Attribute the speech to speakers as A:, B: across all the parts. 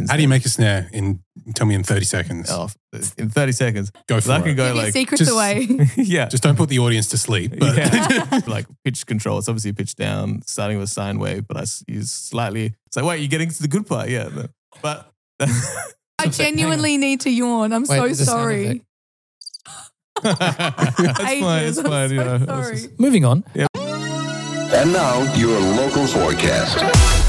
A: snare.
B: How do you make a snare? Tell me in 30 seconds.
A: Oh, in 30 seconds.
B: Go for
A: I
B: it.
A: can go
C: Give your
A: like
C: secrets
B: just-
C: away.
A: yeah.
B: Just don't put the audience to sleep. But
A: Yeah. Like pitch control. It's obviously pitch down, starting with a sine wave, but I use slightly. It's like, wait, you're getting to the good part. Yeah. But
C: I genuinely need to yawn. I'm so
D: the sound
C: sorry.
D: effect.
A: it's fine. It's
C: Ages.
A: fine.
C: I'm
A: You
C: so
A: know.
C: sorry.
D: Moving on.
E: And now, your local forecast.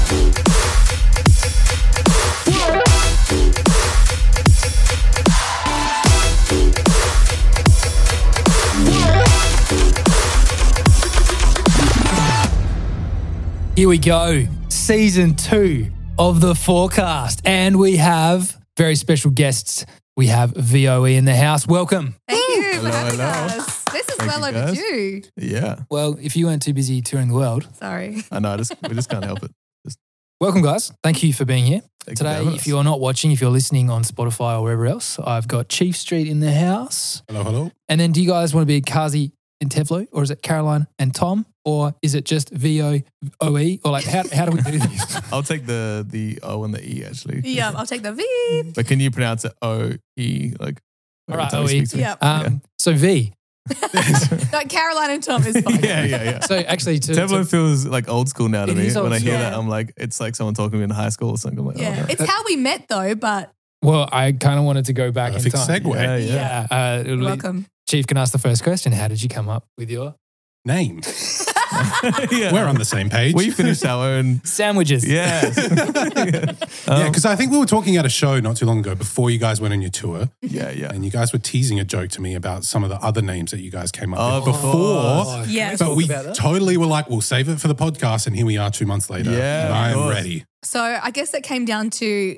D: Here we go. Season 2 of the forecast. And we have very special guests. We have VOE in the house. Welcome.
C: Thank you for
A: Hello,
C: having
A: hello.
C: us. This is
A: Thank
C: well
A: you, guys.
C: overdue.
A: Yeah.
D: Well, if you weren't too busy touring the world,
C: Sorry.
A: I know. We just can't help it.
D: welcome, guys. Thank you for being here.
A: Thank you for
D: Today,
A: having
D: if
A: us.
D: you're not watching, if you're listening on Spotify or wherever else, I've got Chief Street in the house.
B: hello.
D: And then do you guys want to be Kazi and Tevlo, or is it Caroline and Tom, or is it just VOE? Or like, how do we do this?
A: I'll take the O and the E actually.
C: Yeah, I'll take the V.
A: But can you pronounce it O-E? Like,
D: All right,
A: every time you
D: OE.
A: speak to me?
C: Yeah.
D: So V.
C: No, Caroline and Tom is fine.
A: Yeah.
D: So actually,
A: Tevlo feels like old school now to
D: It
A: me.
D: is old
A: When I hear
C: school.
A: that, I'm like, it's like someone talking to me in high school or something. I'm like,
C: Yeah.
A: oh, no.
C: It's how we met though, but
D: well, I kind of wanted to go back
B: Perfect
D: in time.
B: segue.
A: Yeah.
D: Yeah.
C: welcome.
D: Chief can ask the first question. How did you come up with your
B: Name.
A: Yeah.
B: We're on the same page.
A: We finished our own.
D: sandwiches?
A: Yeah.
B: Yeah, because I think we were talking at a show not too long ago before you guys went on your tour,
A: Yeah.
B: and you guys were teasing a joke to me about some of the other names that you guys came up
A: Oh,
B: with before.
D: Oh,
C: Yes.
B: But we
D: about that?
B: totally were like, we'll save it for the podcast, and here we are 2 months later.
A: Yeah,
B: and
A: of
B: I'm
A: course.
B: ready.
C: So I guess it came down to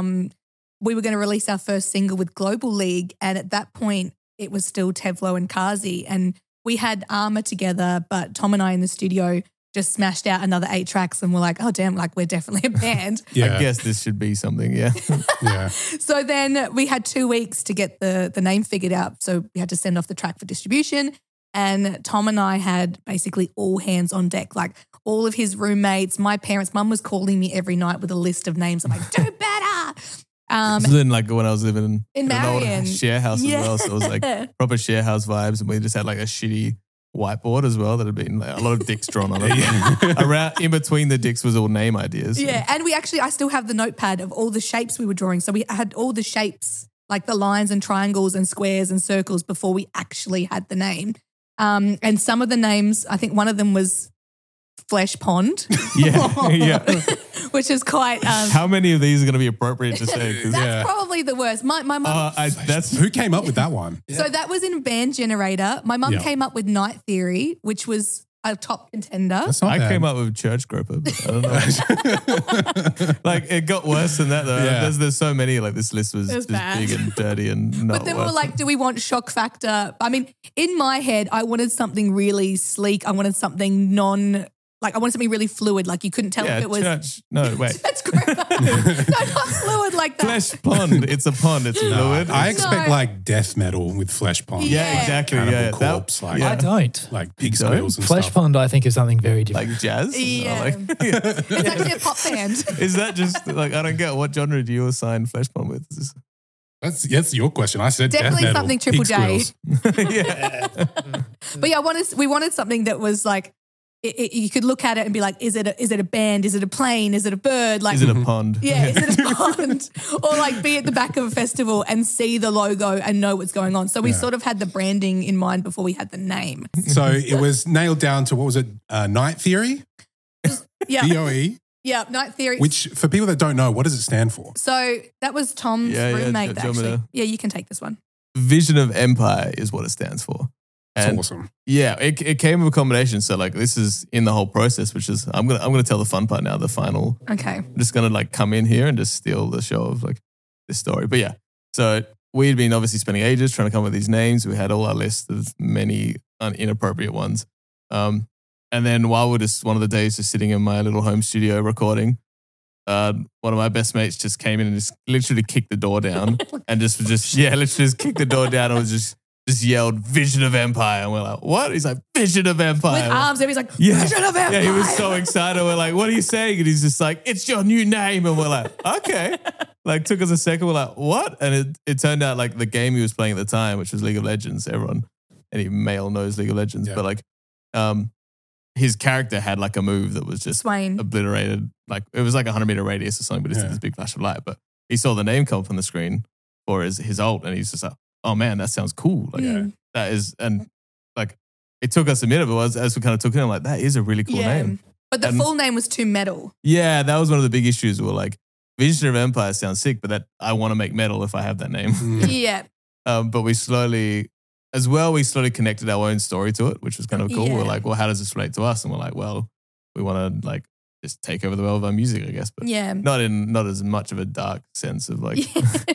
C: we were going to release our first single with Global League, and at that point it was still Tevlo and Kazi, and we had Armour together, but Tom and I in the studio just smashed out another 8 tracks, and we're like, oh damn, like we're definitely a band.
B: Yeah,
A: I guess this should be something. Yeah.
B: yeah.
C: So then we had 2 weeks to get the name figured out, so we had to send off the track for distribution. And Tom and I had basically all hands on deck, like all of his roommates, my parents. Mum was calling me every night with a list of names. I'm like, do better.
A: So then, like when I was living
C: In
A: an old
C: Marion.
A: share house
C: Yeah.
A: as well, so it was like proper share house vibes, and we just had like a shitty whiteboard as well that had been like a lot of dicks drawn on it. Around in between the dicks was all name ideas.
C: Yeah, and I still have the notepad of all the shapes we were drawing. So we had all the shapes, like the lines and triangles and squares and circles before we actually had the name. And some of the names, I think one of them was Flesh Pond,
A: yeah.
C: which is quite.
A: How many of these are going to be appropriate to say? 'Cause-
C: That's probably the worst. My mum.
A: that's
B: Who came up with that one?
C: So that was in Band Generator. My mum
B: Yeah.
C: came up with Night Theory, which was a top contender.
B: That's not
A: I
B: bad.
A: came up with Church Groper. But I don't know. Like it got worse than that though.
B: Yeah.
A: There's so many. Like this list was
C: It was
A: just
C: bad.
A: big and dirty and not.
C: But then we
A: worth
C: were like, do we want shock factor? I mean, in my head, I wanted something really sleek. I wanted something I wanted something really fluid. Like you couldn't tell
A: yeah,
C: if it was.
A: church. No, wait.
C: That's great. No, not fluid like that.
A: Flesh pond. It's a pond. It's fluid.
B: I expect
C: No.
B: like death metal with Flesh Pond.
C: Yeah.
A: exactly.
B: Cannibal
A: Yeah,
B: Corpse, like,
D: I don't.
B: like pig
A: don't?
B: squeals and
D: Flesh
B: stuff.
D: Pond, I think, is something very different.
A: like jazz.
C: Yeah.
A: Like,
C: It's actually a pop band.
A: is that just like I don't get what genre do you assign Flesh Pond with? Is
B: That's your question. I said
C: Definitely
B: death metal,
C: something Triple
B: pig
C: J.
B: squeals.
A: yeah.
C: But yeah, we wanted something that was like, you could look at it and be like, is it a band? Is it a plane? Is it a bird? Like,
A: Is it a pond?
C: yeah, is it a pond? Or like be at the back of a festival and see the logo and know what's going on. So we sort of had the branding in mind before we had the name.
B: So it was nailed down to, what was it? Night Theory?
C: Yeah.
B: DOE?
C: Yeah, Night Theory.
B: Which, for people that don't know, what does it stand for?
C: So that was Tom's
A: Yeah,
C: roommate,
A: do you want me
C: actually.
A: to-
C: Yeah, you can take this one.
A: Vision of Empire is what it stands for.
B: It's
A: And
B: awesome.
A: yeah, it came with a combination. So like this is in the whole process, which is I'm gonna tell the fun part now, the final.
C: Okay.
A: I'm just gonna like come in here and just steal the show of like this story. But yeah, so we'd been obviously spending ages trying to come up with these names. We had all our list of many inappropriate ones. And then while we're just one of the days just sitting in my little home studio recording, one of my best mates just came in and just literally kicked the door down and just literally just kicked the door down and was just just yelled Vision of Empire. And we're like, what? He's like, Vision of Empire.
C: With arms, and he's like,
A: Yeah.
C: Vision of Empire.
A: Yeah, he was so excited. We're like, what are you saying? And he's just like, it's your new name. And we're like, okay. Like, took us a second. We're like, what? And it turned out like the game he was playing at the time, which was League of Legends. Any male knows League of Legends.
B: Yeah.
A: But like, his character had like a move that was just
C: Swain.
A: obliterated. Like, it was like a 100-meter radius or something, but it's
B: Yeah.
A: this big flash of light. But he saw the name come up on the screen for his ult, and he's just like, oh man, that sounds cool. Like, that is, and like, it took us a minute, but as we kind of took it, I'm like, that is a really cool name.
C: But the
A: And-
C: full name was too metal.
A: Yeah, that was one of the big issues. We were like, Vision of Empire sounds sick, but that I want to make metal if I have that name.
C: Yeah.
A: But we slowly connected our own story to it, which was kind of cool.
C: Yeah.
A: We're like, well, how does this relate to us? And we're like, well, we want to like just take over the world of our music, I guess. But
C: Yeah.
A: not as much of a dark sense of like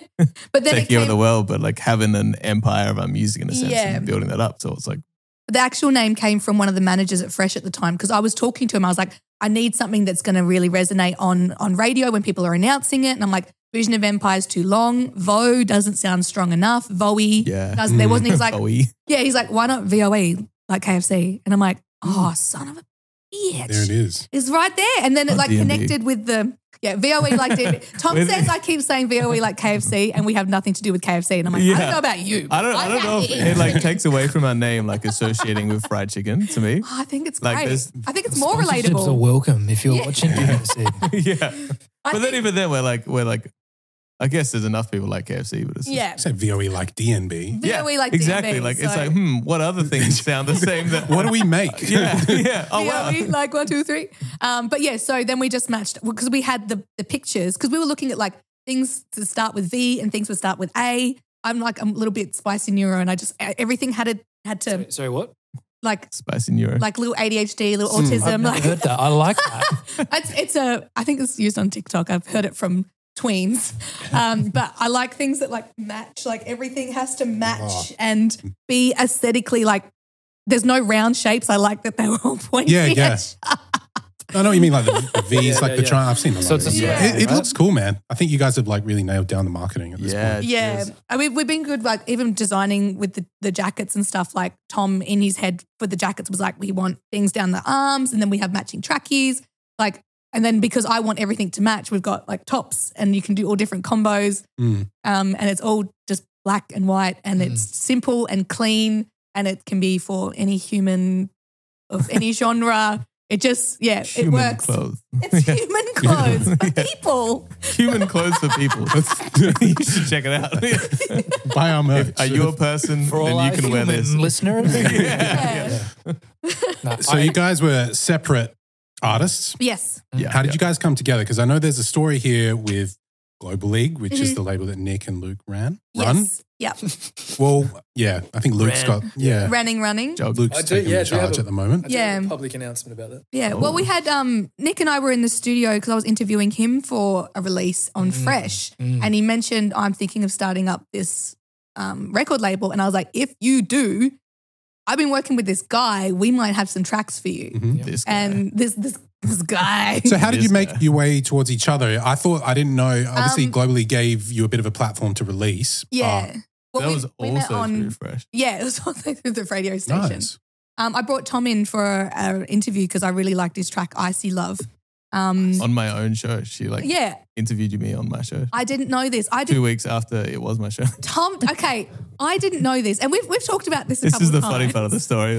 C: But then it
A: taking over the
C: came,
A: world, but like having an empire of our music in a sense
C: Yeah.
A: and building that up. So it's like,
C: the actual name came from one of the managers at Fresh at the time because I was talking to him. I was like, I need something that's going to really resonate on radio when people are announcing it. And I'm like, Vision of Empire is too long. Vo doesn't sound strong enough. Voe
A: Yeah.
C: doesn't. There wasn't. He was like,
A: Bowie.
C: yeah, he's like, why not VOE like KFC? And I'm like, oh, son of a bitch.
B: There it is.
C: It's right there. And then it
A: Not
C: like
A: D&D.
C: connected with the, VOE like D&D. Tom
A: With-
C: says I keep saying VOE like KFC and we have nothing to do with KFC. And I'm like, I
A: Yeah.
C: don't know about you.
A: I don't know if it like takes away from our name, like associating with fried chicken to me.
C: Oh, I think it's
A: Like
C: great.
A: this-
C: I think it's more
D: Sponsorships are
C: relatable.
D: welcome if you're watching KFC.
A: Yeah.
C: I
A: But then
C: think-
A: even then we're like, I guess there's enough people like KFC, but it's just-
C: Yeah.
B: I said VOE like DNB.
C: VOE like
A: exactly.
C: DNB,
A: Like it's
C: so-
A: like, what other things sound the same? That
B: What do we make?
A: yeah. Oh wow.
C: VOE, like 1, 2, 3. But yeah, so then we just matched because we had the pictures because we were looking at like things to start with V and things would start with A. I'm like a little bit spicy neuro and I just everything had to
D: Sorry, what?
C: like
A: Spicy neuro.
C: little ADHD, little
D: I've
C: autism.
D: never heard that. I like that.
C: I think it's used on TikTok. I've heard it from tweens. But I like things that like match, like everything has to match and be aesthetically like there's no round shapes. I like that they were all pointy.
B: Yeah, yeah. I know what you mean, like the V's,
D: Yeah,
B: like
D: yeah,
B: the
D: yeah.
B: triangle. I've seen them.
D: So it's a
C: square,
B: it
D: right?
B: looks cool, man. I think you guys have like really nailed down the marketing at this
A: Yeah.
B: point.
C: Yeah.
A: Cheers.
C: I mean, we've been good, like even designing with the jackets and stuff. Like Tom in his head for the jackets was like, we want things down the arms and then we have matching trackies. Like, and then because I want everything to match, we've got like tops and you can do all different combos.
B: Mm.
C: And it's all just black and white and it's simple and clean and it can be for any human of any genre. It just, it
A: Human
C: works.
A: clothes.
C: It's human clothes for people.
A: Human clothes for people. You should check it out.
B: Buy our merch.
A: Are you a person?
D: For all
A: Then
D: our
A: you can wear
D: human
A: this.
D: listeners.
C: Yeah.
D: No,
B: So you guys were separate artists.
C: Yes.
A: Yeah.
B: How did you guys come together? Because I know there's a story here with Global League, which is
C: Mhm.
B: the label that Nick and Luke run.
C: Yes. Yeah.
B: Well, yeah, I think Luke's
D: Ran.
B: got
C: Running.
A: Joke.
B: Luke's
F: I do,
B: taking
F: yeah,
B: the
F: do you have
B: charge
F: a-
B: at the moment.
C: Yeah.
F: Public announcement about that.
C: Yeah. Well, we had Nick and I were in the studio because I was interviewing him for a release on Fresh, and he mentioned I'm thinking of starting up this record label, and I was like, if you do, I've been working with this guy. We might have some tracks for you.
A: This guy.
C: And this guy.
B: So how did
A: This
B: you make
A: guy.
B: your way towards each other? I didn't know. Obviously,
C: Um,
B: Globally gave you a bit of a platform to release.
C: yeah. Well,
A: that
C: we-
A: was
C: we met
A: also through Fresh.
C: Yeah, it was also through the radio station.
B: Nice.
C: I brought Tom in for an interview because I really liked his track "Icy Love."
A: On my own show. She
C: Yeah,
A: interviewed me on my show.
C: I didn't know this.
A: 2 weeks after it was my show.
C: Tom, okay, I didn't know this, and we've talked about this.
A: This is the funny part of the story.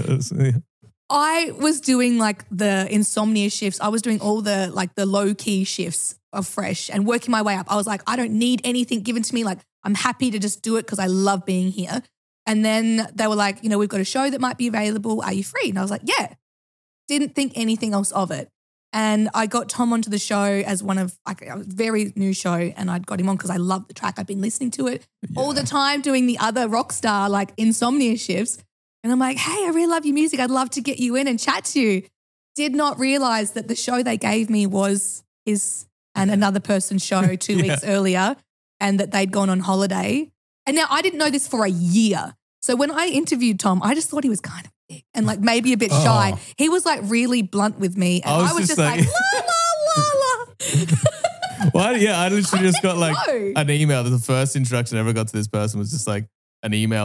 C: I was doing like the insomnia shifts. I was doing all the like the low key shifts of Fresh and working my way up. I was like, I don't need anything given to me. Like, I'm happy to just do it because I love being here. And then they were like, we've got a show that might be available. Are you free? And I was like, yeah. Didn't think anything else of it. And I got Tom onto the show as one of like a very new show, and I'd got him on because I love the track. I've been listening to it all the time, doing the other rock star like insomnia shifts. And I'm like, hey, I really love your music. I'd love to get you in and chat to you. Did not realize that the show they gave me was his and another person's show 2 weeks earlier, and that they'd gone on holiday. And now I didn't know this for a year. So when I interviewed Tom, I just thought he was kind of thick and like maybe a bit shy.
B: Oh.
C: He was like really blunt with me. And I was just like, la, la, la, la.
A: Well, yeah, I literally just got like
C: No.
A: an email. The first introduction I ever got to this person was just like an email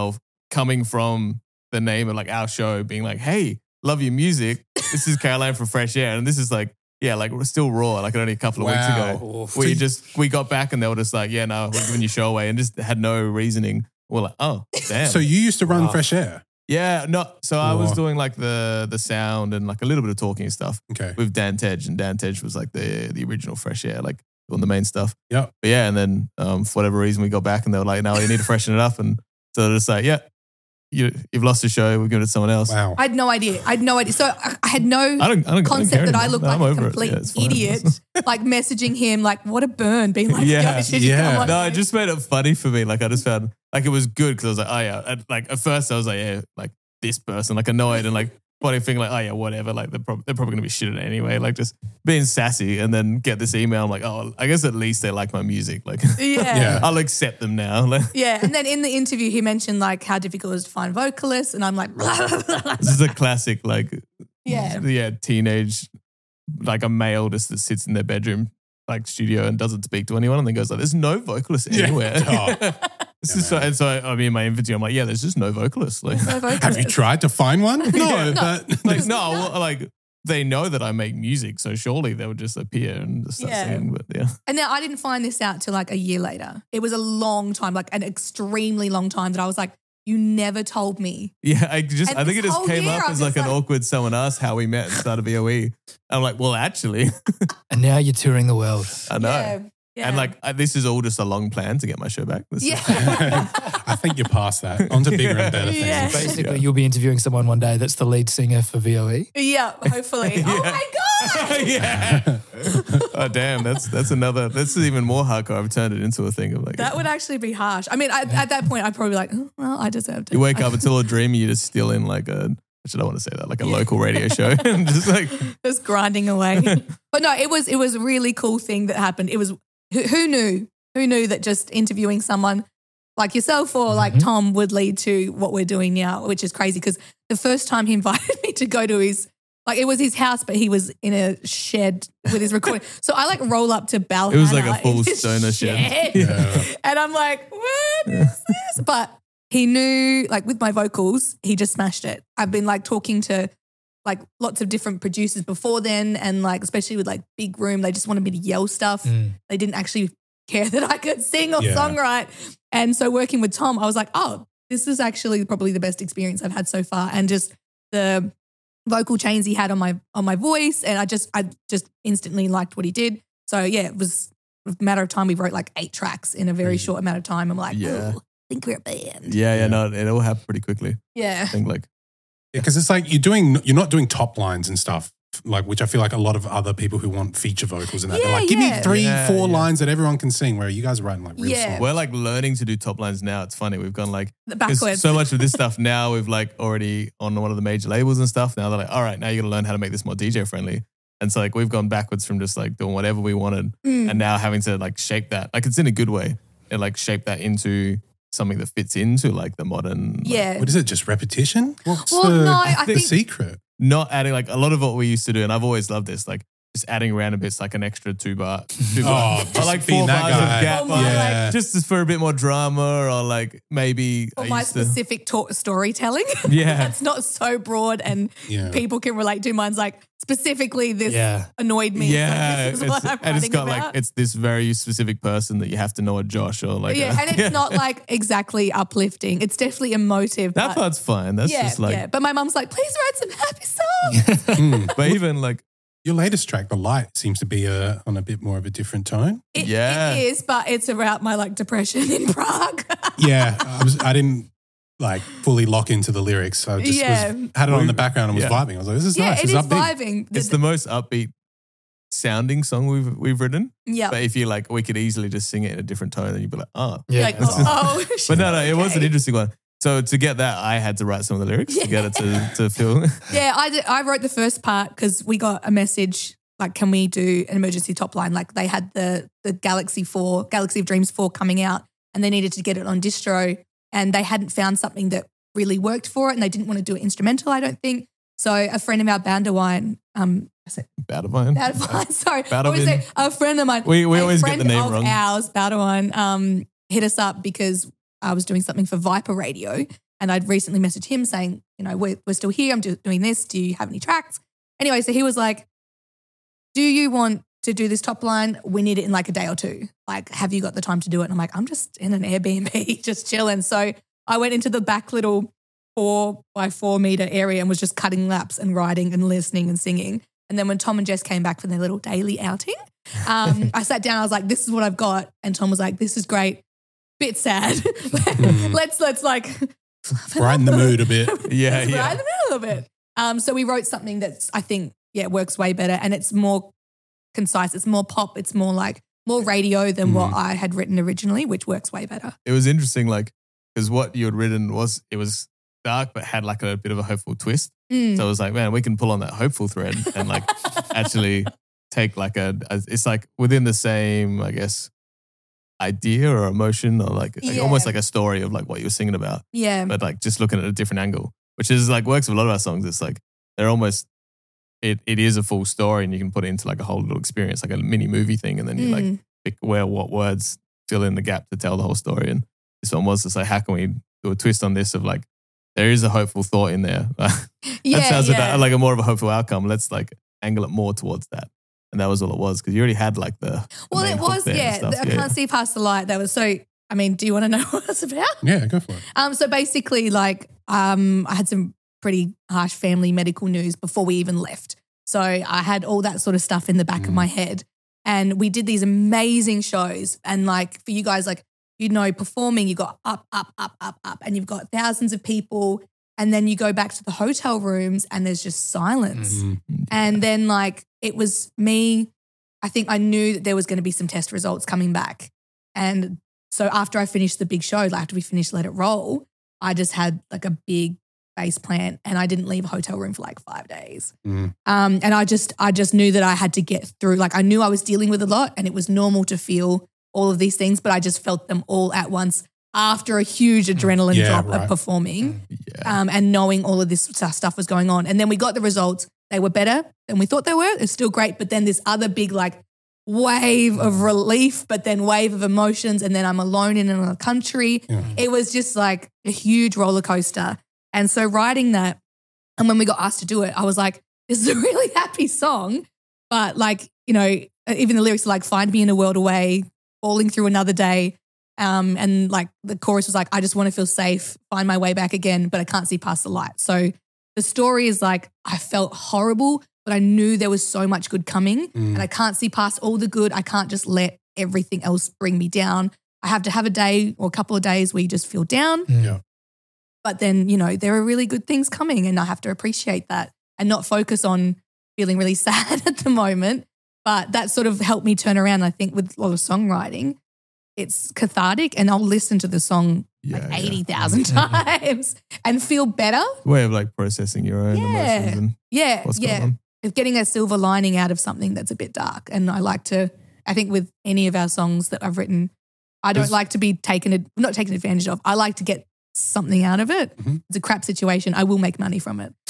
A: coming from the name of like our show being like, hey, love your music. This is Caroline from Fresh Air. And this is like, yeah, like we're still raw, like only a couple of weeks ago. We got back and they were just like, yeah, no, we're giving your show away and just had no reasoning. We're like, oh, damn.
B: So you used to run Fresh Air?
A: Yeah, no. So I was doing like the sound and like a little bit of talking and stuff with Dan Tej. And Dan Tej was like the original Fresh Air, like doing the main stuff.
B: Yeah.
A: But yeah, and then for whatever reason we got back and they were like, no, you need to freshen it up. And so they're just like, yeah, you've lost the show. We're giving it to someone else.
B: Wow.
C: I had no idea. So I had no concept that I looked like a complete idiot, like messaging him, like, what a burn, being like, yo, should you come on?
A: No, it just made it funny for me. Like I just found, like it was good because I was like, oh yeah. And, like at first I was like, yeah, like this person, like annoyed and like funny thing, like, oh yeah, whatever. Like they're probably going to be shit at it anyway. Like just being sassy and then get this email. I'm like, oh, I guess at least they like my music. Like, I'll accept them now. Like,
C: and then in the interview, he mentioned like how difficult it is to find vocalists, and I'm like,
A: this is a classic, like, teenage, like a male just that sits in their bedroom, like studio and doesn't speak to anyone, and then goes like, there's no vocalist anywhere. So I mean, in my infancy, I'm like, yeah, there's just no vocalist. Like,
B: have you tried to find one? No, but
A: like, no, well, like they know that I make music, so surely they would just appear and just start singing. But
C: And now I didn't find this out till like a year later. It was a long time, like an extremely long time that I was like, you never told me.
A: Yeah, I think it just came up as like an awkward someone asked how we met and started BOE. I'm like, well, actually.
D: And now you're touring the world.
A: I know. Yeah. And like, this is all just a long plan to get my show back.
B: I think you're past that. On to bigger and better things.
C: Yeah.
D: Basically, you'll be interviewing someone one day that's the lead singer for VOE.
C: Yeah, hopefully. Oh my God.
A: Yeah. Oh, damn. That's even more hardcore. I've turned it into a thing of like.
C: That would actually be harsh. I mean, at that point, I'd probably be like, oh, well, I deserved it.
A: You wake up, it's all a dream, you're just still in like a, actually, I don't want to say that, like a local radio show. Just like.
C: Just grinding away. But no, it was a really cool thing that happened. It was, who knew that just interviewing someone like yourself or like Tom would lead to what we're doing now, which is crazy because the first time he invited me to go to his, like it was his house, but he was in a shed with his recording. So I like roll up to Balhana.
A: It was like a full stoner shed.
C: Yeah. And I'm like, what is this? But he knew, like with my vocals, he just smashed it. I've been like talking to like lots of different producers before then, and like especially with like Big Room, they just wanted me to yell stuff. They didn't actually care that I could sing or songwrite. And so working with Tom, I was like, oh, this is actually probably the best experience I've had so far. And just the vocal chains he had on my voice, and I just instantly liked what he did. So yeah, it was a matter of time. We wrote like 8 tracks in a very short amount of time. I'm like, oh, I think we're a band.
A: Yeah, no, it all happened pretty quickly.
C: Yeah.
A: I think like.
B: Yeah, because it's like you're not doing top lines and stuff, like which I feel like a lot of other people who want feature vocals and that they're like, give me 3-4 lines that everyone can sing. Where you guys are writing like real songs.
A: We're like learning to do top lines now. It's funny. We've gone like
C: backwards.
A: So much of this stuff now we've like already on one of the major labels and stuff. Now they're like, all right, now you got to learn how to make this more DJ friendly. And so like we've gone backwards from just like doing whatever we wanted and now having to like shape that. Like it's in a good way and like shape that into something that fits into like the modern.
B: What is it? Just repetition? What's
C: I
B: the
C: think
B: secret?
A: Not adding like a lot of what we used to do, and I've always loved this, like just adding random bits like an extra 2 bar. Or like 4 bars of gap. Like, just for a bit more drama or like maybe.
C: Or my specific storytelling.
A: Yeah.
C: That's not so broad and people can relate to. Mine's like specifically this annoyed me.
A: Yeah.
C: So this is what I'm
A: and it's got
C: about.
A: like, it's this very specific person that you have to know a Josh or like.
C: Yeah, and it's not like exactly uplifting. It's definitely emotive.
A: That part's fine. That's just like.
C: Yeah, but my mum's like, please write some happy songs.
A: But even like.
B: Your latest track, The Light, seems to be on a bit more of a different tone.
C: It is, but it's about my like depression in Prague.
B: I didn't like fully lock into the lyrics. So I just had it on the background and was vibing. I was like, this is nice.
C: It is vibing.
A: It's the most upbeat sounding song we've written.
C: Yeah.
A: But if you like, we could easily just sing it in a different tone and you'd be like, oh.
D: Yeah.
C: Like, oh.
A: But no, it was an interesting one. So to get that, I had to write some of the lyrics to get it to feel.
C: Yeah, I wrote the first part because we got a message like, can we do an emergency top line? Like they had the Galaxy of Dreams 4 coming out and they needed to get it on distro and they hadn't found something that really worked for it and they didn't want to do it instrumental, I don't think. So a friend of our Bandawine,
A: Badavine,
C: sorry.
A: Badavine.
C: A friend of mine.
A: We always get the name wrong.
C: Ours, Badawine, hit us up because I was doing something for Viper Radio And I'd recently messaged him saying, you know, we're still here. I'm doing this. Do you have any tracks? Anyway, so he was like, do you want to do this top line? We need it in like a day or two. Like, have you got the time to do it? And I'm like, I'm just in an Airbnb, just chilling. So I went into the back little 4x4 meter area and was just cutting laps and writing and listening and singing. And then when Tom and Jess came back from their little daily outing, I sat down, I was like, this is what I've got. And Tom was like, this is great. Bit sad. let's like
B: brighten the mood a bit.
A: Yeah.
C: Brighten the mood a little bit. So we wrote something that's, I think, works way better, and it's more concise. It's more pop. It's more like more radio than what I had written originally, which works way better.
A: It was interesting, like, because what you had written was dark, but had like a bit of a hopeful twist. So I was like, man, we can pull on that hopeful thread and like actually take like it's like within the same, I guess, idea or emotion, or like almost like a story of like what you were singing about.
C: Yeah.
A: But like just looking at a different angle, which is like works with a lot of our songs. It's like they're almost, it is a full story, and you can put it into like a whole little experience, like a mini movie thing. And then you like pick what words fill in the gap to tell the whole story. And this one was just like, how can we do a twist on this of like, there is a hopeful thought in there. That sounds like a more of a hopeful outcome. Let's like angle it more towards that. And that was all it was, because you already had like the
C: well, it was, I can't see past the light. That was so, I mean, do you want to know what it's about?
B: Yeah, go for it.
C: So basically like I had some pretty harsh family medical news before we even left. So I had all that sort of stuff in the back of my head, and we did these amazing shows. And like for you guys, like, you know, performing, you got up, and you've got thousands of people, and then you go back to the hotel rooms and there's just silence. And then like it was me, I think I knew that there was going to be some test results coming back. And so after I finished the big show, like after we finished Let It Roll, I just had like a big face plant, and I didn't leave a hotel room for like 5 days. And I just knew that I had to get through, like I knew I was dealing with a lot, and it was normal to feel all of these things, but I just felt them all at once after a huge adrenaline drop of performing and knowing all of this stuff was going on. And then we got the results. They were better than we thought they were. It's still great, but then this other big like wave of relief, but then wave of emotions, and then I'm alone in another country. It was just like a huge roller coaster. And so writing that, and when we got asked to do it, I was like, this is a really happy song, but like, you know, even the lyrics are like, find me in a world away, falling through another day. And like the chorus was like, I just want to feel safe, find my way back again, but I can't see past the light. So the story is like, I felt horrible, but I knew there was so much good coming, and I can't see past all the good. I can't just let everything else bring me down. I have to have a day or a couple of days where you just feel down. But then, you know, there are really good things coming, and I have to appreciate that and not focus on feeling really sad at the moment. But that sort of helped me turn around. I think with a lot of songwriting, it's cathartic, and I'll listen to the song 80,000 times and feel better.
A: Way of like processing your own emotions and what's going on.
C: Of getting a silver lining out of something that's a bit dark. And I think with any of our songs that I've written, I don't like to be not taken advantage of. I like to get something out of it. It's a crap situation. I will make money from it.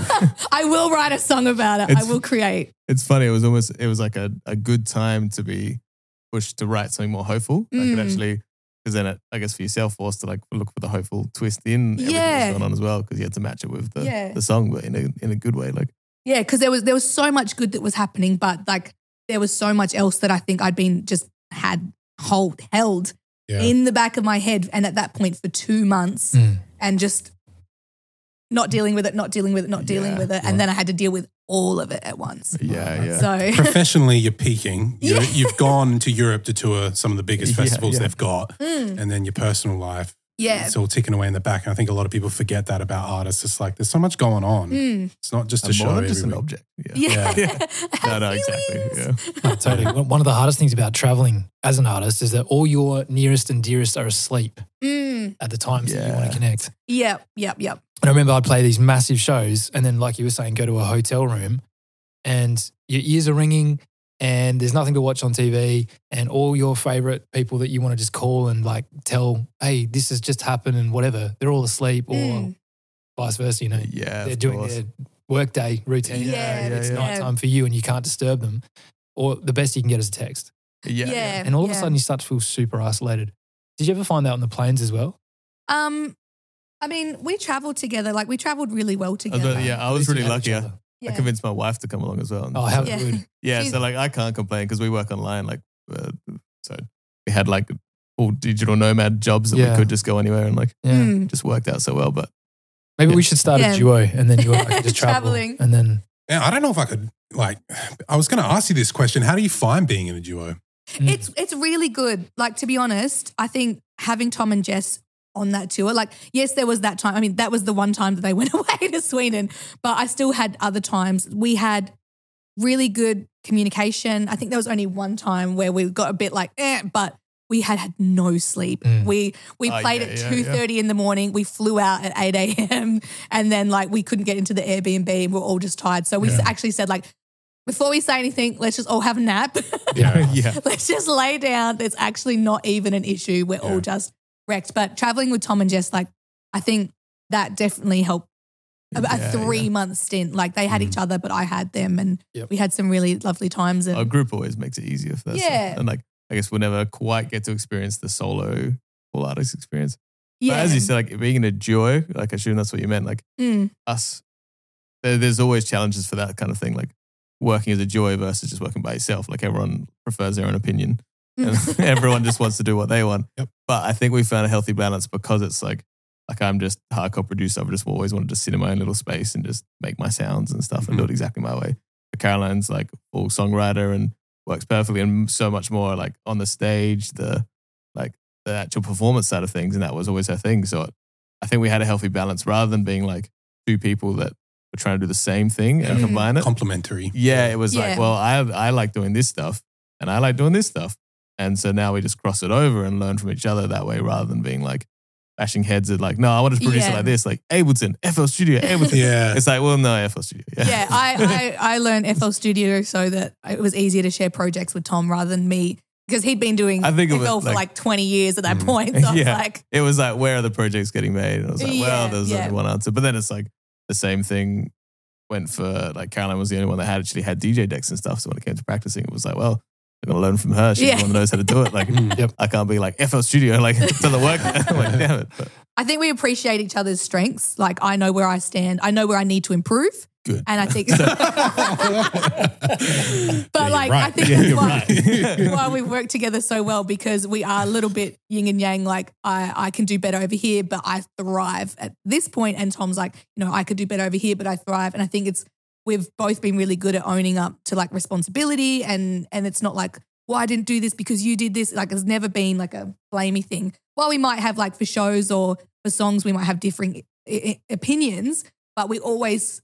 C: I will write a song about it. I will create.
A: It's funny. It was like a good time to be pushed to write something more hopeful. Like it actually, because then I guess for yourself, forced to like look for the hopeful twist in everything that's going on as well, because you had to match it with the song, but in a good way. Like
C: because there was so much good that was happening, but like there was so much else that I think I'd been held in the back of my head, and at that point for 2 months, and just not dealing with it, and then I had to deal with all of it at once. So
B: professionally, you're peaking. You've gone to Europe to tour some of the biggest festivals they've got, and then your personal life. It's all ticking away in the back. And I think a lot of people forget that about artists. It's like there's so much going on. It's not just a show.
A: More just an object. No, exactly.
D: Totally. One of the hardest things about traveling as an artist is that all your nearest and dearest are asleep at the times that you want to connect.
C: Yep.
D: And I remember I'd play these massive shows, and then like you were saying, go to a hotel room and your ears are ringing and there's nothing to watch on TV, and all your favorite people that you want to just call and like tell, hey, this has just happened and whatever, they're all asleep, or vice versa, you know. They're doing their workday routine. And it's nighttime for you and you can't disturb them. Or the best you can get is a text. And all of a sudden you start to feel super isolated. Did you ever find that on the planes as well?
C: I mean, we traveled together. Like, we traveled really well together.
A: I was really lucky. I
C: Yeah.
A: convinced my wife to come along as well.
D: Oh, how
C: Yeah.
D: good.
A: Yeah,
C: She's-
A: so like I can't complain because we work online. Like, so we had like all digital nomad jobs that we could just go anywhere and like
D: Yeah.
A: just worked out so well. But
D: Maybe we should start
C: Yeah.
D: a duo and then you and I could just travel.
C: Traveling.
D: And then
B: Yeah, I don't know if I could, like, I was going to ask you this question. How do you find being in a duo?
C: It's really good. Like, to be honest, I think having Tom and Jess on that tour, like, yes, there was that time. I mean, that was the one time that they went away to Sweden, but I still had other times. We had really good communication. I think there was only one time where we got a bit like, but we had no sleep. We played at 2:30 in the morning. We flew out at 8 a.m. and then like we couldn't get into the Airbnb. We were all just tired. So we actually said like, before we say anything, let's just all have a nap. Let's just lay down. It's actually not even an issue. We're all just wrecked. But traveling with Tom and Jess, like, I think that definitely helped. A 3-month stint. Like, they had each other, but I had them, and we had some really lovely times. And
A: our group always makes it easier for that.
C: Yeah.
A: Stuff. And like, I guess we'll never quite get to experience the solo full artist experience.
C: yeah.
A: But as you said, like being in a duo, like I assume that's what you meant. Like us, there's always challenges for that kind of thing. Like working as a duo versus just working by yourself. Like everyone prefers their own opinion and everyone just wants to do what they want.
B: Yep.
A: But I think we found a healthy balance because it's like I'm just a hardcore producer. I've just always wanted to sit in my own little space and just make my sounds and stuff and do it exactly my way. But Caroline's like full songwriter and works perfectly and so much more like on the stage, the actual performance side of things. And that was always her thing. So I think we had a healthy balance rather than being like two people that were trying to do the same thing and combine it.
B: Complementary.
A: Yeah, it was like,
C: Yeah.
A: well, I like doing this stuff and I like doing this stuff. And so now we just cross it over and learn from each other that way rather than being like bashing heads at like, no, I want to produce it like this, like Ableton, FL Studio, Ableton.
B: Yeah.
A: It's like, well, no, FL Studio.
C: Yeah, I learned FL Studio so that it was easier to share projects with Tom rather than me because he'd been doing
A: I think it
C: FL
A: was
C: for
A: like-
C: like 20 years at that point. So I was like,
A: It was like, where are the projects getting made? And I was like, well, there's only one answer. But then it's like the same thing went for like Caroline was the only one that actually had DJ decks and stuff. So when it came to practicing, it was like, well, I'm going to learn from her. She's the one that knows how to do it. Like, I can't be like FL Studio, like, it doesn't work. I'm like, damn it. But
C: I think we appreciate each other's strengths. Like, I know where I stand. I know where I need to improve.
A: good.
C: And I think, but like,
B: right.
C: I think that's why we work together so well because we are a little bit yin and yang. Like, I can do better over here, but I thrive at this point. And Tom's like, you know, I could do better over here, but I thrive. And I think we've both been really good at owning up to like responsibility. And it's not like, well, I didn't do this because you did this. Like, it's never been like a blamey thing. While we might have like for shows or for songs, we might have differing opinions, but we always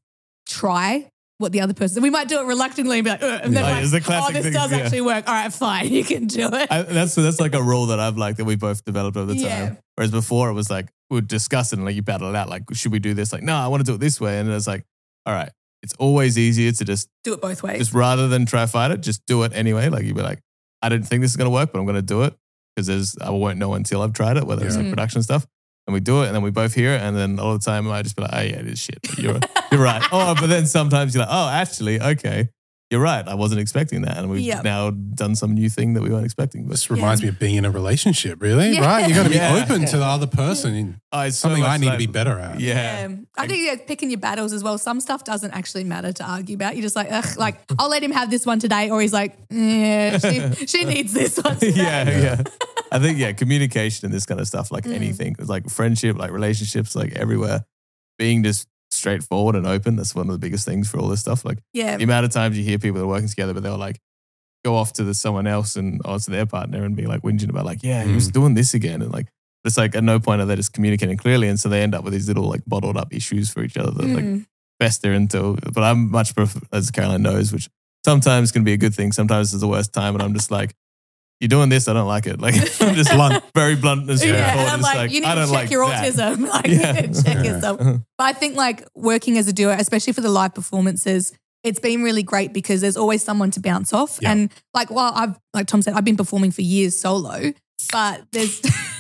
C: try what the other person. We might do it reluctantly and be like, and then
A: it's a
C: like,
A: classic
C: this
A: thing,
C: does actually work. All right, fine, you can do it.
A: That's like a rule that I've liked that we both developed over the time.
C: Yeah.
A: Whereas before it was like, we'd discuss it and like you battle it out. Like, should we do this? Like, no, I want to do it this way. And it's like, all right, it's always easier to just
C: Do it both ways.
A: just rather than try fight it, just do it anyway. Like you'd be like, I don't think this is going to work, but I'm going to do it because I won't know until I've tried it, whether it's like production stuff. And we do it and then we both hear it. And then all the time I just be like, oh yeah, it is shit. You're right. Oh, but then sometimes you're like, oh, actually, okay, you're right. I wasn't expecting that. And we've now done some new thing that we weren't expecting. But
B: This reminds me of being in a relationship, really, right? You got to be open to the other person.
A: it's
B: Something
A: so
B: I
A: much
B: need to
A: like-
B: be better at.
A: Yeah.
C: I think picking your battles as well. Some stuff doesn't actually matter to argue about. You're just like, ugh, like I'll let him have this one today, or he's like, yeah, she needs this one today.
A: Yeah. I think, communication and this kind of stuff, like anything, like friendship, like relationships, like everywhere, being just straightforward and open. That's one of the biggest things for all this stuff. Like the amount of times you hear people that are working together, but they'll like go off to someone else and to their partner and be like whinging about like, yeah, he was doing this again. And like, it's like at no point are they just communicating clearly. And so they end up with these little like bottled up issues for each other that like fester into, but I'm much prefer, as Caroline knows, which sometimes can be a good thing. Sometimes it's the worst time. And I'm just like, you're doing this, I don't like it. Like I'm just very blunt and straightforward.
C: Yeah, and I'm
A: Just
C: like, you need
A: I
C: to
A: don't
C: check
A: like
C: your
A: that.
C: autism. Like, check yourself. But I think like working as a duo, especially for the live performances, it's been really great because there's always someone to bounce off.
B: Yeah.
C: And like, like Tom said, I've been performing for years solo, but there's,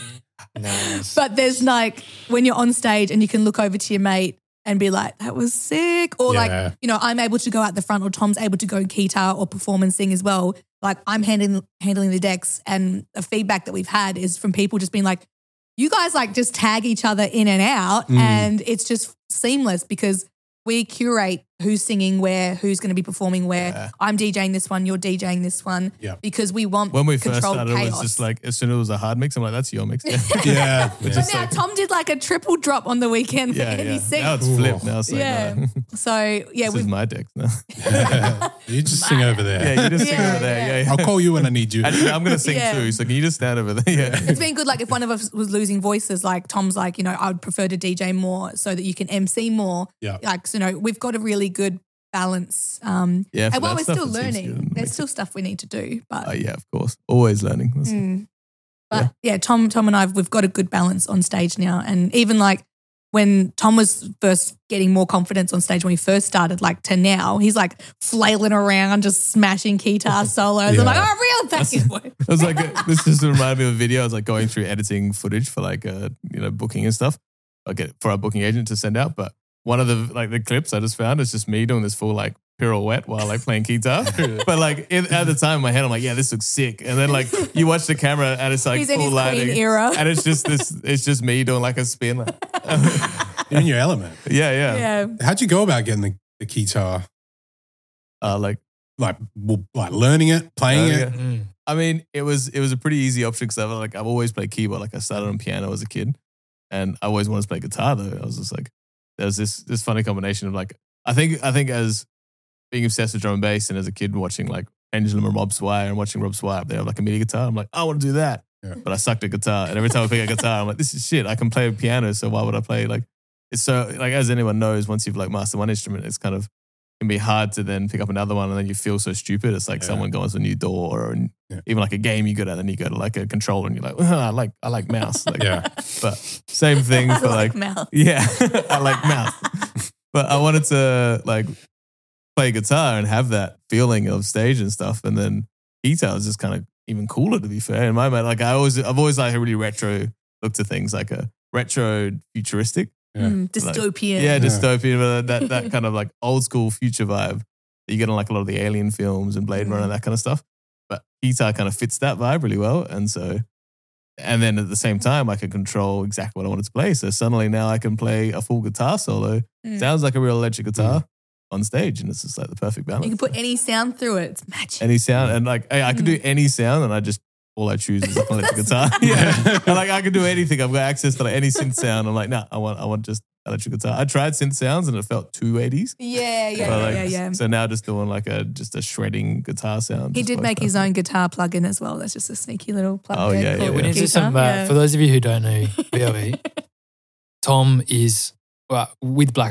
C: but there's like when you're on stage and you can look over to your mate and be like, that was sick. Or like, you know, I'm able to go out the front or Tom's able to go and guitar or perform and sing as well. Like I'm handling the decks and the feedback that we've had is from people just being like, you guys like just tag each other in and out and it's just seamless because we curate who's singing where, who's going to be performing where. Yeah. I'm DJing this one, you're DJing this one.
B: Yeah.
C: Because we want
A: when we
C: controlled
A: first started,
C: chaos.
A: it was just like as soon as it was a hard mix, I'm like, that's your mix.
B: Yeah.
C: But now Tom did like a triple drop on the weekend for NBC.
A: Now it's flipped. Now it's like, no.
C: So
A: this is my deck now.
B: You just sing over there.
A: Yeah, you just sing over there. Yeah.
B: I'll call you when I need you.
A: And I'm going to sing too, so can you just stand over there? Yeah.
C: It's been good. Like if one of us was losing voices, like Tom's like, I would prefer to DJ more so that you can MC more.
B: Yeah.
C: Like, so, we've got a really good balance. And while we're still learning, there's still stuff we need to do. But
A: yeah, of course. Always learning.
C: But Tom and I, we've got a good balance on stage now. And even like when Tom was first getting more confidence on stage when he first started, like to now, he's like flailing around, just smashing guitar solos. I'm like, real back in work.
A: I was like, this just reminded me of a video. I was like going through editing footage for like, booking and stuff. For our booking agent to send out. But one of the clips I just found is just me doing this full like pirouette while like playing guitar. But like at the time in my head, I'm like, yeah, this looks sick. And then like you watch the camera and it's like
C: he's
A: full
C: in his
A: lighting.
C: Queen era.
A: And it's just me doing like a spin. Like,
B: you're in your element.
A: Yeah.
B: How'd you go about getting the guitar?
A: Like
B: learning it, playing it?
A: I mean, it was a pretty easy option because I've always played keyboard. Like I started on piano as a kid and I always wanted to play guitar though. I was just like, there's this funny combination of like, I think as being obsessed with drum and bass and as a kid watching like Pendulum and Rob Swire and watching Rob Swire, they have like a MIDI guitar. I'm like, I want to do that. Yeah. But I sucked at guitar. And every time I pick a guitar, I'm like, this is shit. I can play piano. So why would I play like, it's so like, as anyone knows, once you've like mastered one instrument, it's kind of, can be hard to then pick up another one and then you feel so stupid. It's like someone going to a new door or even like a game you go to, then you go to like a controller and you're like, I like mouse. Like, but same thing for like
C: mouse.
A: Yeah, I like mouse. But I wanted to like play guitar and have that feeling of stage and stuff. And then guitar was just kind of even cooler, to be fair. In my mind, like I've always like a really retro look to things, like a retro futuristic.
C: Dystopian.
A: Like, dystopian, but that kind of like old school future vibe that you get on like a lot of the Alien films and Blade Runner and that kind of stuff. But guitar kind of fits that vibe really well. And then at the same time, I could control exactly what I wanted to play. So suddenly now I can play a full guitar solo. Sounds like a real electric guitar on stage. And it's just like the perfect balance.
C: You can put any sound through it. It's magic.
A: Any sound. And like, I could do any sound and all I choose is like an electric guitar. Yeah. And like I can do anything. I've got access to like any synth sound. I'm like, nah, I want just electric guitar. I tried synth sounds and it felt too 80s.
C: Yeah.
A: So now just doing like a shredding guitar sound.
C: He did make his own guitar plugin as well. That's just a sneaky little plugin.
A: Oh yeah.
D: We need to some, for those of you who don't know VOE, Tom is with Black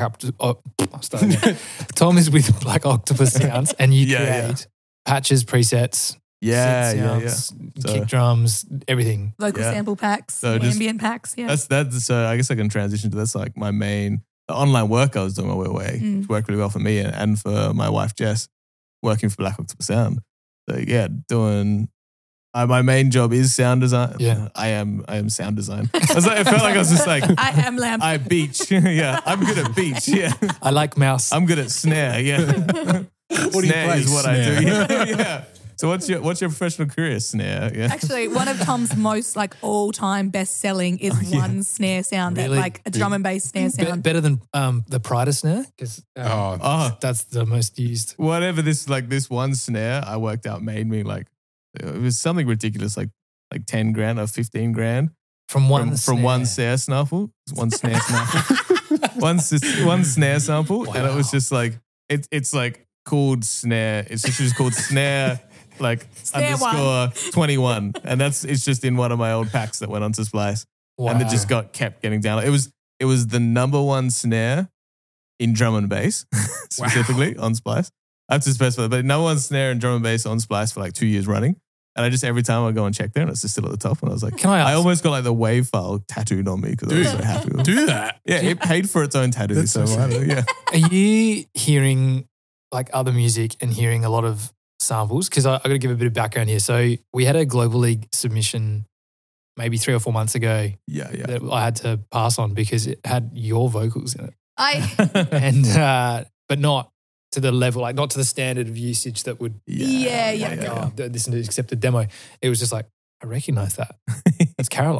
D: Tom is with Black Octopus Sounds and you create patches, presets, sounds, kick drums, everything.
C: Local sample packs, ambient packs. Yeah.
A: That's so I guess I can transition to that's like my main the online work I was doing my way. It worked really well for me and for my wife Jess, working for Black Octopus Sound. So yeah, doing my main job is sound design.
B: Yeah,
A: I am sound design. It felt like I was just like
C: I am lamp.
A: I beach. Yeah, I'm good at beach. Yeah,
D: I like mouse.
A: I'm good at snare. Yeah,
B: what do you play?
A: Is what snare. I do. Yeah. So what's your professional career? Snare. Yeah.
C: Actually, one of Tom's most like all-time best-selling is one snare sound,
D: really?
C: That like a drum and bass snare sound.
D: Better than the Prida snare because that's the most used.
A: Whatever this one snare I worked out made me like it was something ridiculous like 10 grand or 15 grand
D: from one
A: snare snuffle, one snare snuffle, one snare sample, and it was just like it's like called snare. It's just called snare. Like
C: snare
A: _21, and it's just in one of my old packs that went onto Splice, and it just kept getting down. It was the number one snare in drum and bass specifically on Splice. I have to specify, but number one snare in drum and bass on Splice for like 2 years running, and I just every time I go and check there, and it's just still at the top, and I was like,
D: can I ask?
A: I almost got like the wave file tattooed on me because I was so happy with it.
B: Do that?
A: Yeah, it paid for its own tattoo.
B: That's so
A: yeah.
D: Are you hearing like other music and hearing a lot of samples? Because I got to give a bit of background here. So we had a Global League submission maybe 3 or 4 months ago.
A: Yeah.
D: That I had to pass on because it had your vocals in it.
C: And
D: but not to the level, like not to the standard of usage that would
C: yeah.
D: This is an accepted demo. It was just like, I recognize that. That's Caroline.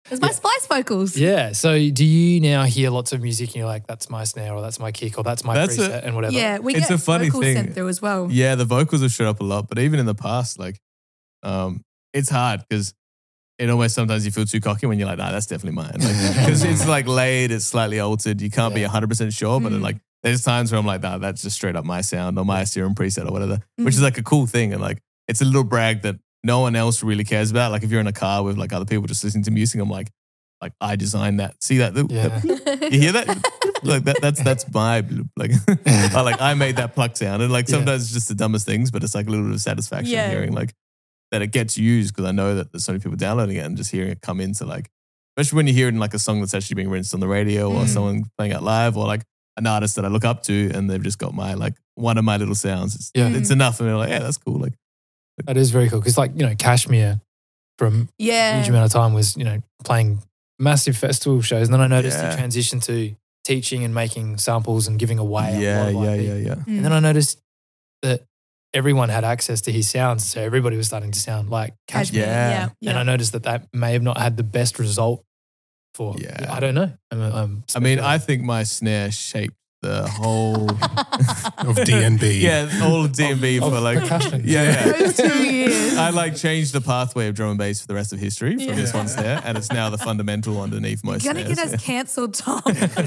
C: It's my splice vocals.
D: Yeah. So do you now hear lots of music and you're like, that's my snare or that's my kick or that's my preset and whatever?
C: Yeah, we
A: It's
C: get
A: a funny
C: vocals
A: thing.
C: sent through as well.
A: Yeah, the vocals have showed up a lot, but even in the past, like, it's hard because it almost sometimes you feel too cocky when you're like, nah, that's definitely mine. Because it's like laid, it's slightly altered. You can't be 100% sure, but like there's times where I'm like, nah, that's just straight up my sound or my Serum preset or whatever, which is like a cool thing. And like, it's a little brag that no one else really cares about. Like if you're in a car with like other people just listening to music, I'm like I designed that. See that? You hear that? Like that's my like, I made that pluck sound. And like sometimes it's just the dumbest things, but it's like a little bit of satisfaction hearing like that it gets used because I know that there's so many people downloading it and just hearing it come into like, especially when you hear it in like a song that's actually being written on the radio or someone playing it live or like an artist that I look up to and they've just got my like one of my little sounds. It's enough. And they're like, yeah, that's cool. Like
D: that is very cool because like, Kashmir from a huge amount of time was, playing massive festival shows. And then I noticed the transition to teaching and making samples and giving away.
A: Yeah.
D: And then I noticed that everyone had access to his sounds. So everybody was starting to sound like Kashmir.
C: Yeah.
D: And I noticed that may have not had the best result for, I don't know.
A: I mean, I think my snare shaped the whole
B: of DNB.
A: Yeah, all of DNB for like
C: Those 2 years.
A: I like changed the pathway of drum and bass for the rest of history from this one snare, and it's now the fundamental underneath most.
C: You're gonna get us cancelled, Tom.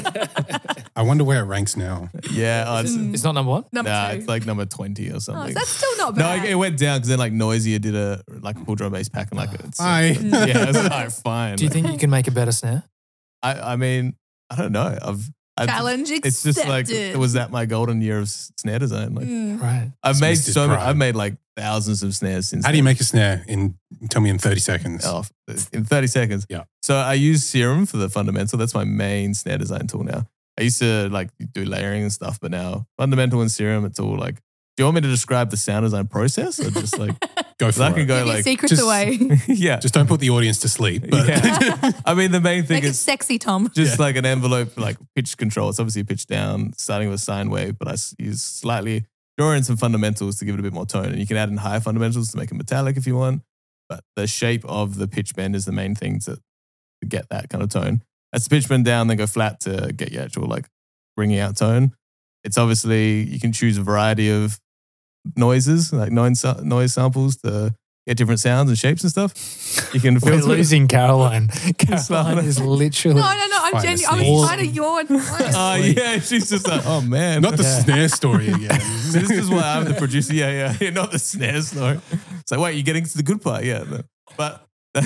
B: I wonder where it ranks now.
A: Yeah,
D: it's not number one.
C: Number 2.
A: It's like number 20 or something.
C: That's still not bad.
A: No, it went down because then like Noisier did a full drum and bass pack and like it's
B: Hi.
A: it's like fine.
D: Do you think you can make a better snare?
A: I mean, I don't know.
C: Challenge accepted.
A: It's just like, was that my golden year of snare design? Like,
D: right.
A: I've made like thousands of snares since.
B: How do you make a snare tell me in 30 seconds?
A: Oh, in 30 seconds.
B: Yeah.
A: So I use Serum for the fundamental. That's my main snare design tool now. I used to like do layering and stuff, but now fundamental and Serum, it's all like, do you want me to describe the sound design process or just like
B: go for
A: I
B: it?
A: can go
C: Give
A: like
C: your secrets away.
A: Yeah.
B: Just don't put the audience to sleep. But
A: I mean, the main thing
C: Make it
A: is
C: sexy, Tom.
A: just like an envelope, like pitch control. It's obviously pitch down, starting with a sine wave, but I use slightly, draw in some fundamentals to give it a bit more tone. And you can add in higher fundamentals to make it metallic if you want. But the shape of the pitch bend is the main thing to get that kind of tone. That's the pitch bend down, then go flat to get your actual like bringing out tone. It's obviously, you can choose a variety of noises, like noise samples to get different sounds and shapes and stuff. You can feel
D: We're losing Caroline. Caroline is literally.
C: No. I'm genuinely. I was trying to yawn.
A: Oh, yeah. She's just like, oh, man.
B: not the snare story again.
A: So this is why I'm the producer. Yeah. Not the snare story. It's like, wait, you're getting to the good part. Yeah. No. But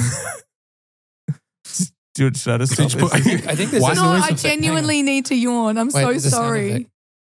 A: should I just stop?
D: I think there's
C: No, I genuinely need to yawn. I'm so
D: there's a sound
C: sorry.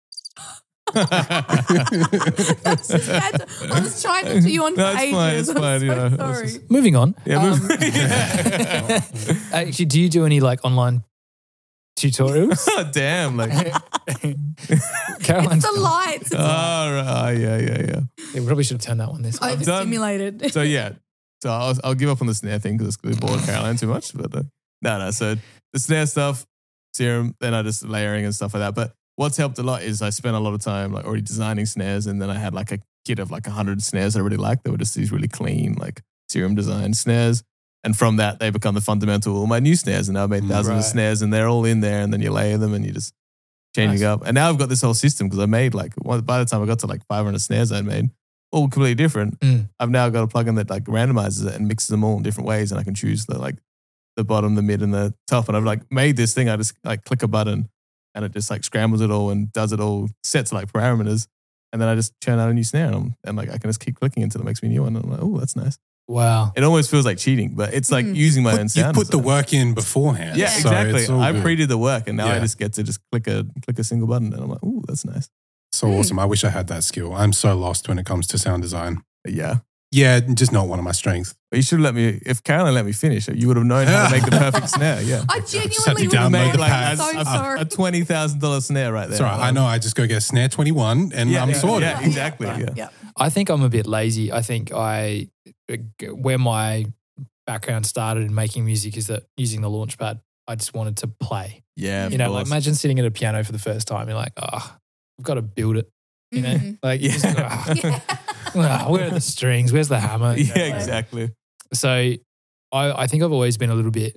C: I was trying to yawn for ages.
A: It's fine.
C: I'm so sorry.
D: Moving on.
A: Yeah,
D: Actually, do you do any like online tutorials?
A: Oh, damn. Like,
D: Caroline's
C: It's the lights.
A: yeah.
D: we probably should have turned that one this way.
C: Overstimulated.
A: So, yeah. So I'll give up on the snare thing because it's bored Caroline too much. But no. So the snare stuff, Serum, then I just layering and stuff like that. But what's helped a lot is I spent a lot of time like already designing snares, and then I had like a kit of like 100 snares I really liked. They were just these really clean like Serum design snares. And from that, they become the fundamental all my new snares. And now I've made thousands of snares and they're all in there, and then you layer them and you just changing up. And now I've got this whole system because I made like, by the time I got to like 500 snares I made, all completely different. I've now got a plugin that like randomizes it and mixes them all in different ways. And I can choose the bottom, the mid and the top. And I've like made this thing. I just like click a button and it just like scrambles it all and does it all, sets like parameters. And then I just churn out a new snare and like I can just keep clicking until it makes me a new one. And I'm like, oh, that's nice.
D: Wow.
A: It almost feels like cheating, but it's like using my own sound.
B: You put the work in beforehand.
A: Yeah,
B: so
A: exactly. I pre-did the work and now I
B: Yeah.
A: just get to just click a single button and I'm like, oh, that's nice.
B: So awesome. I wish I had that skill. I'm so lost when it comes to sound design.
A: But yeah.
B: Yeah, just not one of my strengths.
A: But you should have let me, if Caroline let me finish, you would have known how to make the perfect snare. Yeah.
C: I
B: Just have
C: genuinely
B: to download
C: would
B: the
C: have
B: pads.
C: been so sorry.
A: A $20,000 snare right there.
B: It's all right. I know. I just go get a snare 21 and I'm sorted.
A: Yeah, exactly. Yeah.
D: I think I'm a bit lazy. I think where my background started in making music is that using the Launchpad, I just wanted to play.
A: Yeah.
D: You know, like imagine sitting at a piano for the first time. You're like, oh, I've got to build it. You know, like, just, where are the strings? Where's the hammer? You know,
A: Yeah, exactly.
D: So I think I've always been a little bit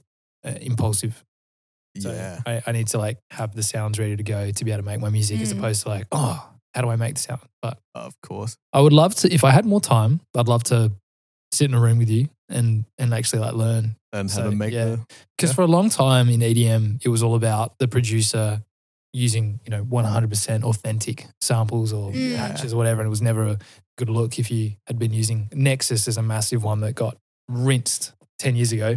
D: impulsive. So I need to like have the sounds ready to go to be able to make my music as opposed to like, oh, how do I make the sound? But
A: of course,
D: I would love to, if I had more time, I'd love to sit in a room with you and actually like learn.
A: And how to make
D: because for a long time in EDM, it was all about the producer using, 100% authentic samples or patches or whatever. And it was never a good look if you had been using Nexus as a massive one that got rinsed 10 years ago,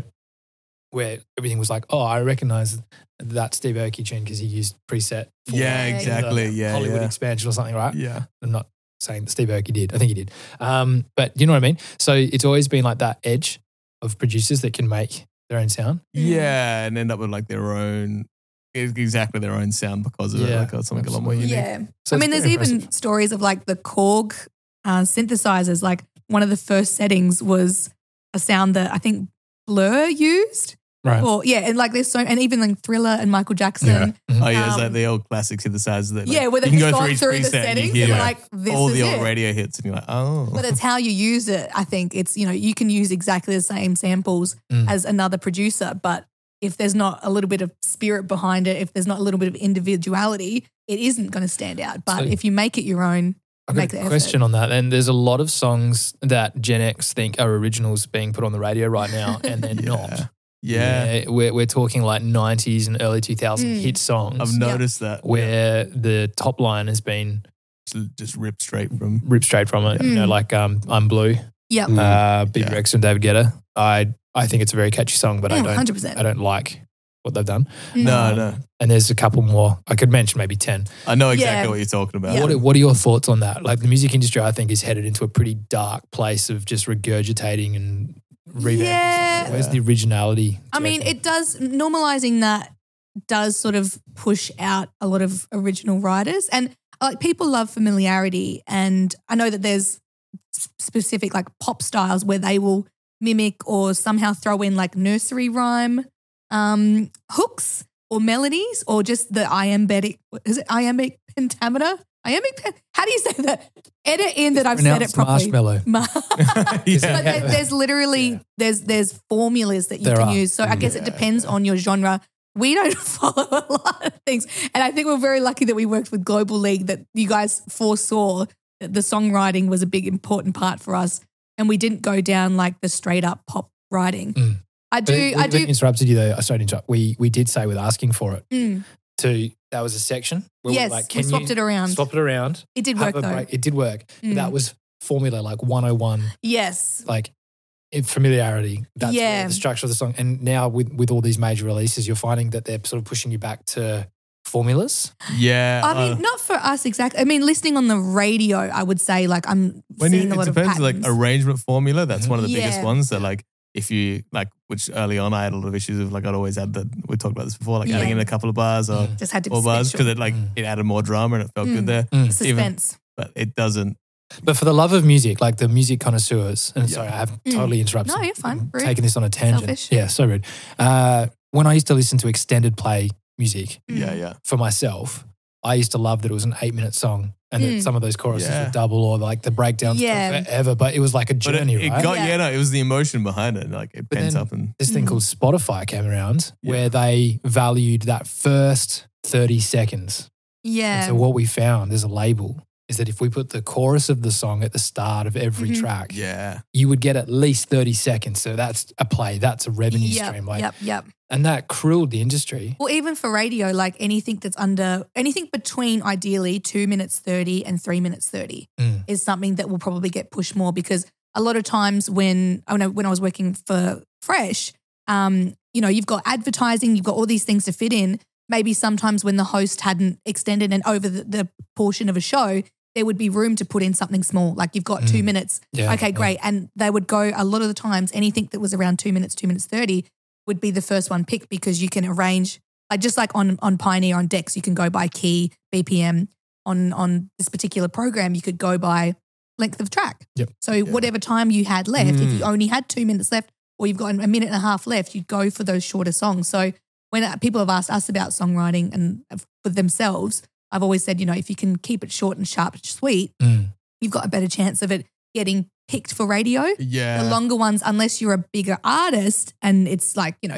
D: where everything was like, oh, I recognize that Steve Aoki tune because he used preset.
A: Exactly.
D: Hollywood expansion or something, right?
A: Yeah.
D: I'm not saying that Steve Aoki did. I think he did. But you know what I mean? So it's always been like that edge of producers that can make their own sound.
A: Yeah, and end up with like their own, exactly their own sound because of it. Like something a lot more unique.
C: Yeah.
D: So
C: I mean, there's even stories of like the Korg synthesizers. Like one of the first settings was a sound that I think Blur used.
D: Right.
C: Or and like there's and even like Thriller and Michael Jackson.
A: Yeah. Oh yeah, it's like the old classic synthesizers that
C: where they've gone through the settings and they're like, this
A: all
C: is
A: the old
C: it.
A: radio hits and you're like, oh.
C: But it's how you use it. I think it's, you can use exactly the same samples as another producer, but if there's not a little bit of spirit behind it, if there's not a little bit of individuality, it isn't going to stand out. But if you make it your own,
D: I've got a question on that. And there's a lot of songs that Gen X think are originals being put on the radio right now and they're not.
A: Yeah.
D: We're talking like 90s and early 2000s hit songs.
A: I've noticed that.
D: Where the top line has been
A: just ripped straight from
D: it. Like I'm Blue.
C: Yep.
D: Big Rex and David Guetta. I think it's a very catchy song, but
C: 100%.
D: I don't like what they've done.
A: No.
D: And there's a couple more. I could mention maybe 10.
A: I know exactly what you're talking about.
D: Yeah. What are your thoughts on that? Like the music industry, I think, is headed into a pretty dark place of just regurgitating and revamping.
C: Yeah.
D: Where's the originality?
C: I mean, it does, normalizing that does sort of push out a lot of original writers. And like people love familiarity. And I know that there's specific like pop styles where they will mimic or somehow throw in like nursery rhyme hooks or melodies or just the iambic pentameter? How do you say that? Edit in that I've said it properly.
D: Marshmallow.
C: But there's literally there's formulas that you can use. So I guess it depends on your genre. We don't follow a lot of things. And I think we're very lucky that we worked with Global League, that you guys foresaw that the songwriting was a big important part for us. And we didn't go down like the straight up pop writing. I do.
D: Interrupted you though. Sorry to interrupt. We did say with asking for it. That was a section. Where
C: yes, we swapped it around.
D: Swap it around.
C: It did work though.
D: It did work. But that was formula like 101.
C: Yes.
D: Like familiarity. That's the structure of the song. And now with all these major releases, you're finding that they're sort of pushing you back to formulas.
A: Yeah.
C: I mean, not for us exactly. I mean, listening on the radio, I would say like I'm seeing a lot of patterns.
A: It depends, like arrangement formula. That's one of the biggest ones that like if you like, which early on I had a lot of issues with, like I'd always had we talked about this before, like adding in a couple of bars or
C: just had to
A: more
C: be
A: bars because it added more drama and it felt good there.
C: Suspense.
A: But it doesn't.
D: But for the love of music, like the music connoisseurs, and sorry, I have totally interrupted.
C: No, you're fine.
D: I'm taking this on a tangent.
C: Selfish.
D: Yeah, so rude. When I used to listen to extended play music for myself, I used to love that it was an 8-minute song and that some of those choruses would double or like the breakdowns took forever, but it was like a journey, right?
A: It was the emotion behind it. Like it pent up. And
D: this thing called Spotify came around where they valued that first 30 seconds.
C: Yeah.
D: And so what we found as a label is that if we put the chorus of the song at the start of every track, you would get at least 30 seconds. So that's a play. That's a revenue stream. Like, and that crippled the industry.
C: Well, even for radio, like anything between ideally 2 minutes 30 and 3 minutes 30 is something that will probably get pushed more, because a lot of times when I was working for Fresh, you've got advertising, you've got all these things to fit in. Maybe sometimes when the host hadn't extended and over the portion of a show, there would be room to put in something small. Like you've got 2 minutes.
D: Yeah,
C: okay, great. And they would go, a lot of the times, anything that was around 2 minutes, 2 minutes 30 would be the first one picked, because you can arrange, like just like on Pioneer, on Dex, you can go by key, BPM. On this particular program, you could go by length of track.
D: Yep.
C: So whatever time you had left, if you only had 2 minutes left or you've got a minute and a half left, you'd go for those shorter songs. So when people have asked us about songwriting and for themselves, I've always said, if you can keep it short and sharp and sweet, you've got a better chance of it getting picked for radio.
A: Yeah.
C: The longer ones, unless you're a bigger artist and it's like,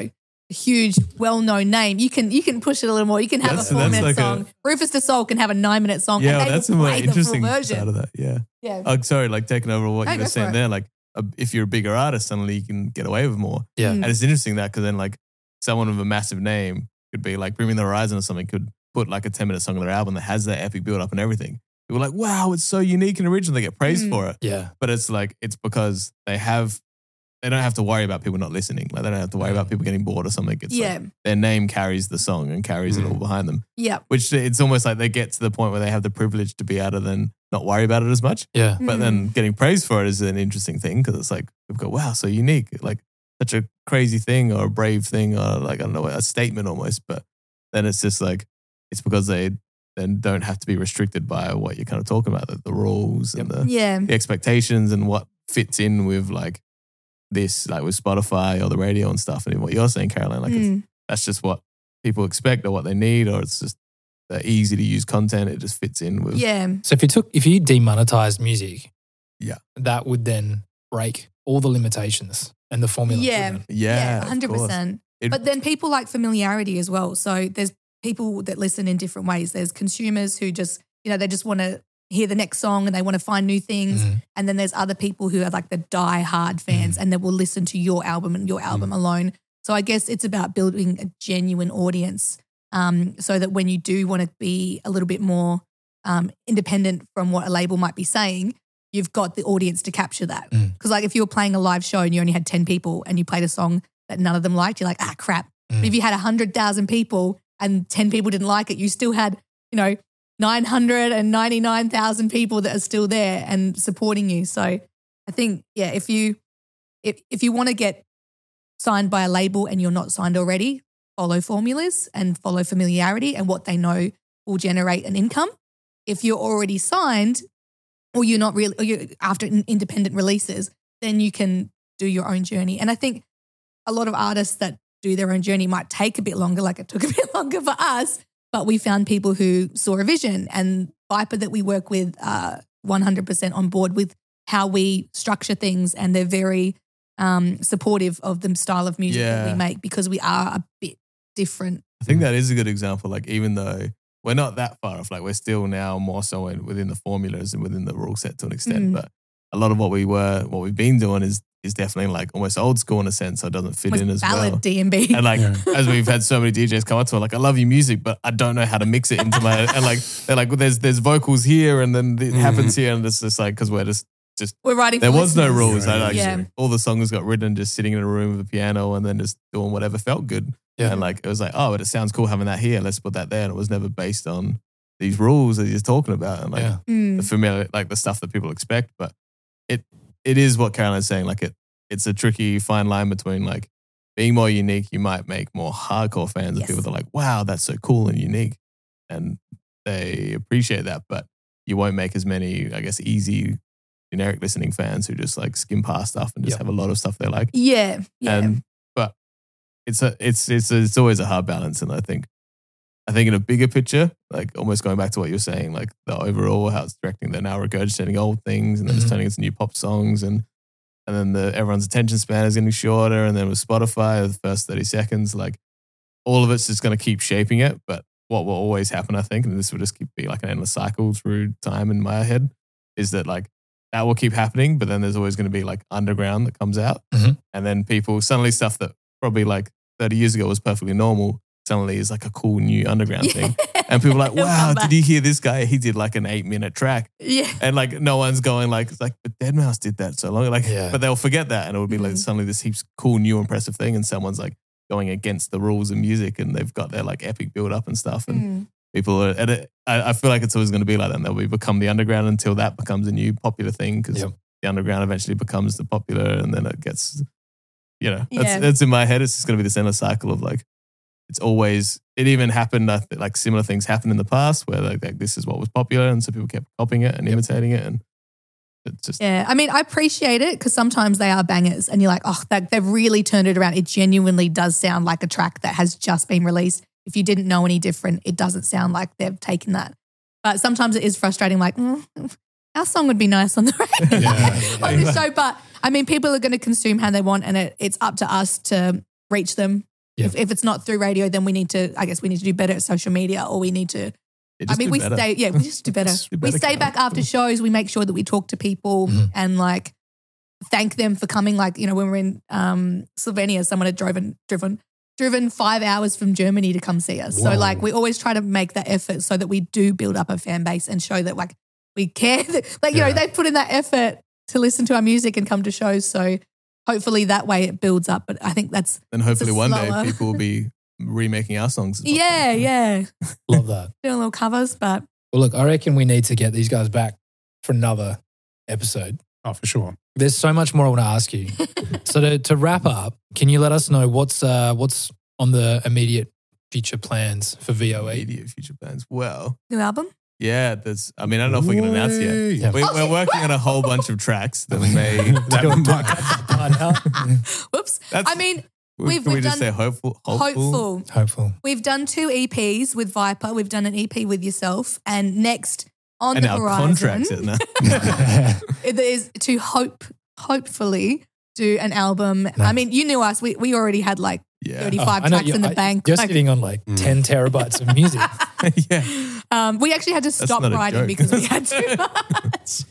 C: huge, well-known name, you can push it a little more. You can have a 4-minute song. Rufus Du Sol can have a 9-minute song.
A: Yeah,
C: and
A: that's a more interesting side of that. Yeah.
C: Yeah.
A: Oh, sorry, like taking over what you were saying there. Like, if you're a bigger artist, suddenly you can get away with more.
D: Yeah.
A: And it's interesting that because then like someone with a massive name could be like Bring Me the Horizon or something could put like a 10-minute song on their album that has that epic build up and everything. People are like, wow, it's so unique and original. They get praised for it.
D: Yeah.
A: But it's like, it's because they don't have to worry about people not listening. Like they don't have to worry about people getting bored or something. It's like their name carries the song and carries it all behind them.
C: Yeah.
A: Which it's almost like they get to the point where they have the privilege to be able to then not worry about it as much.
D: Yeah.
A: But then getting praised for it is an interesting thing because it's like, people go, wow, so unique. Like such a crazy thing or a brave thing or like, I don't know, a statement almost. But then it's just like, it's because they then don't have to be restricted by what you're kind of talking about, the rules and the expectations and what fits in with like this, like with Spotify or the radio and stuff. And what you're saying, Caroline, like that's just what people expect or what they need, or it's just easy to use content. It just fits in with.
C: Yeah.
D: So if you demonetized music,
A: yeah,
D: that would then break all the limitations and the formula.
C: Yeah.
A: Yeah.
C: 100%. But then people like familiarity as well. So there's people that listen in different ways. There's consumers who just, they just want to hear the next song and they want to find new things. And then there's other people who are like the die-hard fans and they will listen to your album and your album alone. So I guess it's about building a genuine audience so that when you do want to be a little bit more independent from what a label might be saying, you've got the audience to capture that. Because like if you were playing a live show and you only had 10 people and you played a song that none of them liked, you're like, crap. But if you had 100,000 people and 10 people didn't like it, you still had, 999,000 people that are still there and supporting you. So I think, if you want to get signed by a label and you're not signed already, follow formulas and follow familiarity and what they know will generate an income. If you're already signed or you're not really, or you're after independent releases, then you can do your own journey. And I think a lot of artists that do their own journey might take a bit longer, like it took a bit longer for us, but we found people who saw a vision, and Viper that we work with are 100% on board with how we structure things, and they're very supportive of the style of music that we make because we are a bit different.
A: I think that is a good example. Like even though we're not that far off, like we're still now more so within the formulas and within the rule set to an extent, but a lot of what we've been doing is definitely like almost old school in a sense, so it doesn't fit in as
C: ballad
A: well.
C: D&B.
A: And like as we've had so many DJs come up to it, like I love your music, but I don't know how to mix it into my and like they're like, well, there's vocals here and then it happens here, and it's just like because we're
C: writing.
A: There was no rules.
C: Right.
A: All the songs got written just sitting in a room with a piano and then just doing whatever felt good. Yeah. And like it was like, oh, but it sounds cool having that here. Let's put that there. And it was never based on these rules that you're talking about and like the familiar, like the stuff that people expect. But it is what Caroline's saying. Like it's a tricky fine line between like being more unique. You might make more hardcore fans of people that are like, wow, that's so cool and unique, and they appreciate that. But you won't make as many, I guess, easy generic listening fans who just like skim past stuff and just have a lot of stuff they like.
C: Yeah.
A: But it's always a hard balance, and I think in a bigger picture, like almost going back to what you're saying, like the overall how it's directing, they're now regurgitating old things and then it's turning into new pop songs, and then everyone's attention span is getting shorter, and then with Spotify, the first 30 seconds, like all of it's just going to keep shaping it. But what will always happen, I think, and this will just be like an endless cycle through time in my head, is that like that will keep happening, but then there's always going to be like underground that comes out, and then people suddenly stuff that probably like 30 years ago was perfectly normal suddenly is like a cool new underground thing. And people are like, wow, did you hear this guy? He did like an 8-minute track.
C: Yeah.
A: And like no one's going like, it's like, but Deadmau5 did that so long. Like, but they'll forget that, and it would be like suddenly this heaps cool, new, impressive thing, and someone's like going against the rules of music, and they've got their like epic build up and stuff. And people are, and I feel like it's always going to be like that. And they'll become the underground until that becomes a new popular thing, because the underground eventually becomes the popular, and then it gets, that's in my head. It's just going to be this endless cycle of like, it's always, it even happened, like similar things happened in the past where like this is what was popular, and so people kept copying it and imitating it, and it's just.
C: Yeah, I mean, I appreciate it because sometimes they are bangers and you're like, oh, they've really turned it around. It genuinely does sound like a track that has just been released. If you didn't know any different, it doesn't sound like they've taken that. But sometimes it is frustrating, like, our song would be nice on the radio, on the show. But I mean, people are going to consume how they want, and it's up to us to reach them If it's not through radio, then we need to do better at social media, or we need to. We just do better. We stay back after shows. We make sure that we talk to people and like thank them for coming. Like, you know, when we're in Slovenia, someone had driven 5 hours from Germany to come see us. Whoa. So like we always try to make that effort so that we do build up a fan base and show that like we care. Like, you know, they put in that effort to listen to our music and come to shows. So hopefully that way it builds up. But I think that's
A: and hopefully one day people will be remaking our songs.
C: Yeah.
D: Love that.
C: Doing little covers, but.
D: Well, look, I reckon we need to get these guys back for another episode.
B: Oh, for sure.
D: There's so much more I want to ask you. So to wrap up, can you let us know what's on the immediate future plans for VOA?
A: Immediate future plans. Well.
C: New album?
A: Yeah, I don't know if we can announce yet. Yeah. We're working on a whole bunch of tracks that may.
C: Whoops.
A: Can we just say hopeful?
C: Hopeful. We've done 2 EPs with Viper. We've done an EP with yourself. And next on the horizon it is to hopefully do an album. No. I mean, you knew us. We already had like 35 tracks in the bank.
D: You're sitting on like 10 terabytes of music.
A: Yeah.
C: We actually had to stop writing because we had too much.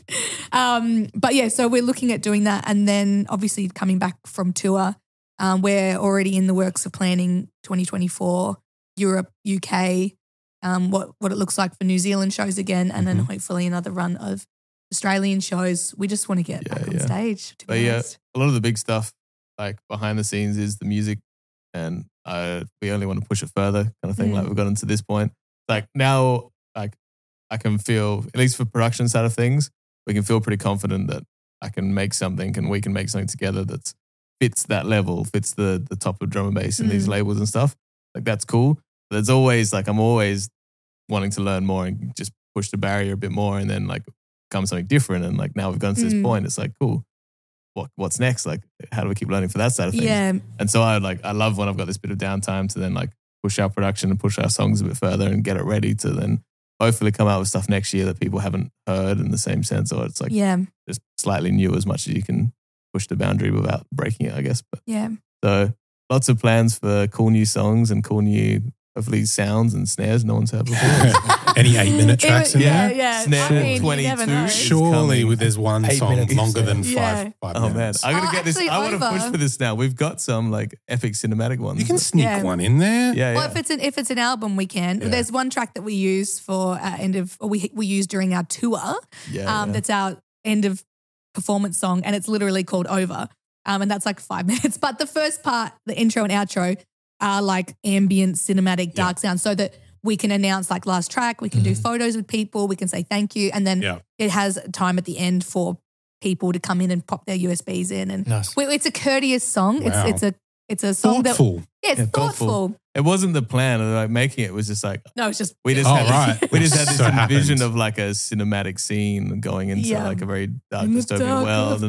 C: But yeah, so we're looking at doing that. And then obviously coming back from tour. We're already in the works of planning 2024, Europe, UK, what it looks like for New Zealand shows again, and then hopefully another run of Australian shows. We just want to get back on stage, to be honest.
A: A lot of the big stuff, like behind the scenes, is the music, and we only want to push it further kind of thing. Like we've gotten to this point. Like now, like I can feel, at least for production side of things, we can feel pretty confident that I can make something and we can make something together that's fits that level, fits the top of drum and bass and these labels and stuff. Like that's cool. But there's always like, I'm always wanting to learn more and just push the barrier a bit more and then like become something different. And like now we've gone to this point, it's like, cool. What's next? Like, how do we keep learning for that side of things?
C: Yeah.
A: And so I love when I've got this bit of downtime to then like push our production and push our songs a bit further and get it ready to then hopefully come out with stuff next year that people haven't heard in the same sense, or it's like just slightly new as much as you can push the boundary without breaking it, I guess. But so lots of plans for cool new songs and cool new, hopefully, sounds and snares no one's heard before.
B: Any 8-minute tracks in there?
C: Yeah.
A: Snare 22.
B: Surely there's one song longer than 5 minutes.
A: Oh man, I gotta get this. I want to push for this now. We've got some like epic cinematic ones.
B: You can sneak one in there.
A: Yeah.
C: Well, if it's an album, we can. Yeah. There's one track that we use for our we use during our tour. That's our end of performance song, and it's literally called Over. And that's like 5 minutes. But the first part, the intro and outro, are like ambient, cinematic, dark sounds, so that we can announce like last track, we can do photos with people, we can say thank you, and then it has time at the end for people to come in and pop their USBs in. And it's a courteous song. Wow. It's a song
B: thoughtful.
C: It's thoughtful.
A: It wasn't the plan. Like making it was just like
C: it's just
A: we just had this vision of like a cinematic scene going into like a very dark dystopian world.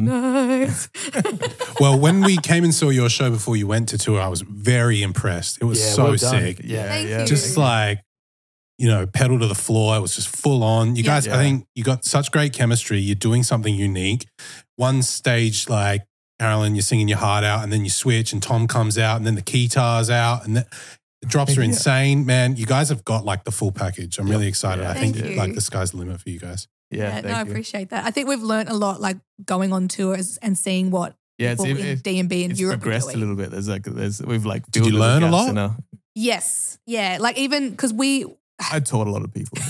A: And
B: well, when we came and saw your show before you went to tour, I was very impressed. It was so sick.
C: Thank you.
B: Just like, you know, pedal to the floor. It was just full on. You guys, I think you got such great chemistry. You're doing something unique. One stage, like, Carolyn, you're singing your heart out, and then you switch, and Tom comes out, and then the guitar's out, and the drops are insane, man. You guys have got like the full package. I'm really excited. I think like the sky's the limit for you guys.
C: I appreciate that. I think we've learned a lot, like going on tours and seeing what people in D&B and Europe
A: progressed
C: are doing.
A: A little bit. We've like
B: did you learn a lot?
C: Yes, like even because
A: I taught a lot of people.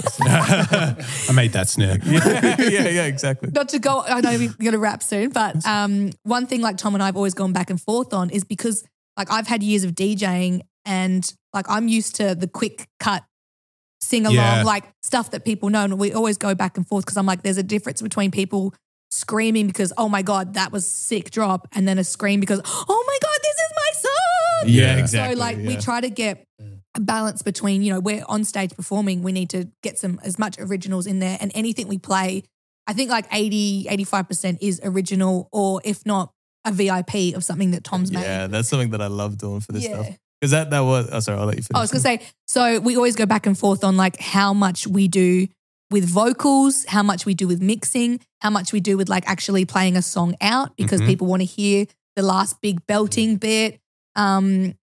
B: I made that snare.
A: Yeah, exactly.
C: Not to go, I know we're going to wrap soon, but one thing like Tom and I have always gone back and forth on is because like I've had years of DJing and like I'm used to the quick cut, sing along, like stuff that people know. And we always go back and forth because I'm like, there's a difference between people screaming because, oh my God, that was sick drop, and then a scream because, oh my God, this is my song.
A: Yeah, exactly.
C: So like we try to get a balance between, you know, we're on stage performing, we need to get as much originals in there, and anything we play, I think like 85% is original, or if not a VIP of something that Tom's made.
A: Yeah, that's something that I love doing for this stuff. Because that was, sorry, I'll let you finish.
C: I was going to say, so we always go back and forth on like how much we do with vocals, how much we do with mixing, how much we do with like actually playing a song out because people want to hear the last big belting bit. And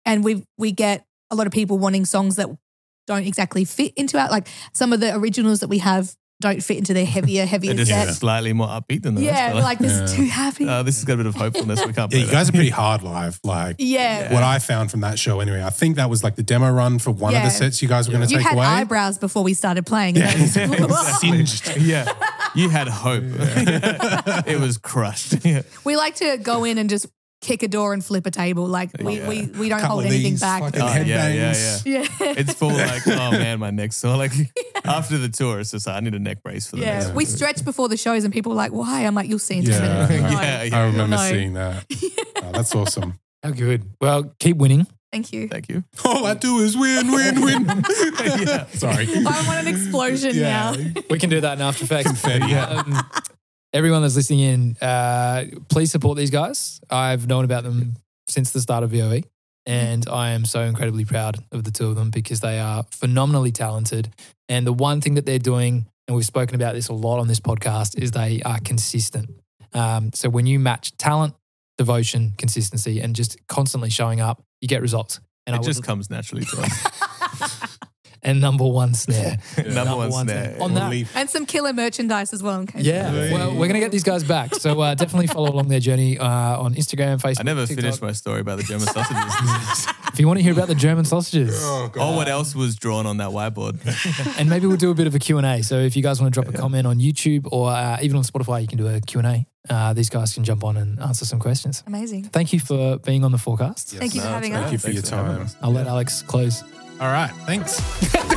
C: and we get a lot of people wanting songs that don't exactly fit into our, like some of the originals that we have don't fit into their heavier
A: They're just
C: set.
A: slightly more upbeat than the rest.
C: Yeah, like this is too happy.
A: This has got a bit of hopefulness. We can't play
B: you guys are pretty hard live. Like what I found from that show anyway, I think that was like the demo run for one of the sets you guys were going to take away.
C: You had eyebrows before we started playing. And
B: Singed.
A: Yeah. You had hope. It was crushed.
C: We like to go in and just kick a door and flip a table. Like we don't hold anything back.
A: Yeah. It's full like, oh man, my neck's sore. Like after the tour, it's just like, I need a neck brace for the next.
C: We stretch before the shows and people are like, why? I'm like, you'll see in 10 minutes.
B: I remember seeing that. Oh, that's awesome.
D: How good. Well, keep winning.
C: Thank you.
B: All I do is win. Sorry.
C: I want an explosion now.
D: We can do that in After Effects. Everyone that's listening in, please support these guys. I've known about them since the start of VOE, and I am so incredibly proud of the two of them because they are phenomenally talented. And the one thing that they're doing, and we've spoken about this a lot on this podcast, is they are consistent. So when you match talent, devotion, consistency, and just constantly showing up, you get results. And
A: it just comes naturally to us.
D: And number one snare.
A: Number one snare.
D: On that.
C: And some killer merchandise as well. In case
D: well, we're going to get these guys back. So definitely follow along their journey on Instagram, Facebook,
A: I never
D: TikTok.
A: finished my story about the German sausages.
D: If you want to hear about the German sausages.
A: Or what else was drawn on that whiteboard.
D: And maybe we'll do a bit of a Q&A. So if you guys want to drop a comment on YouTube or even on Spotify, you can do a Q&A. These guys can jump on and answer some questions.
C: Amazing.
D: Thank you for being on the forecast.
C: Thank you for having us.
B: Thank you for your time.
D: I'll let Alex close.
B: All right, thanks.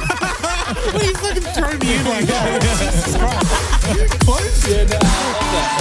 B: What are you fucking throwing me in like that? Jesus Christ. Close?
D: Yeah, no, I love that.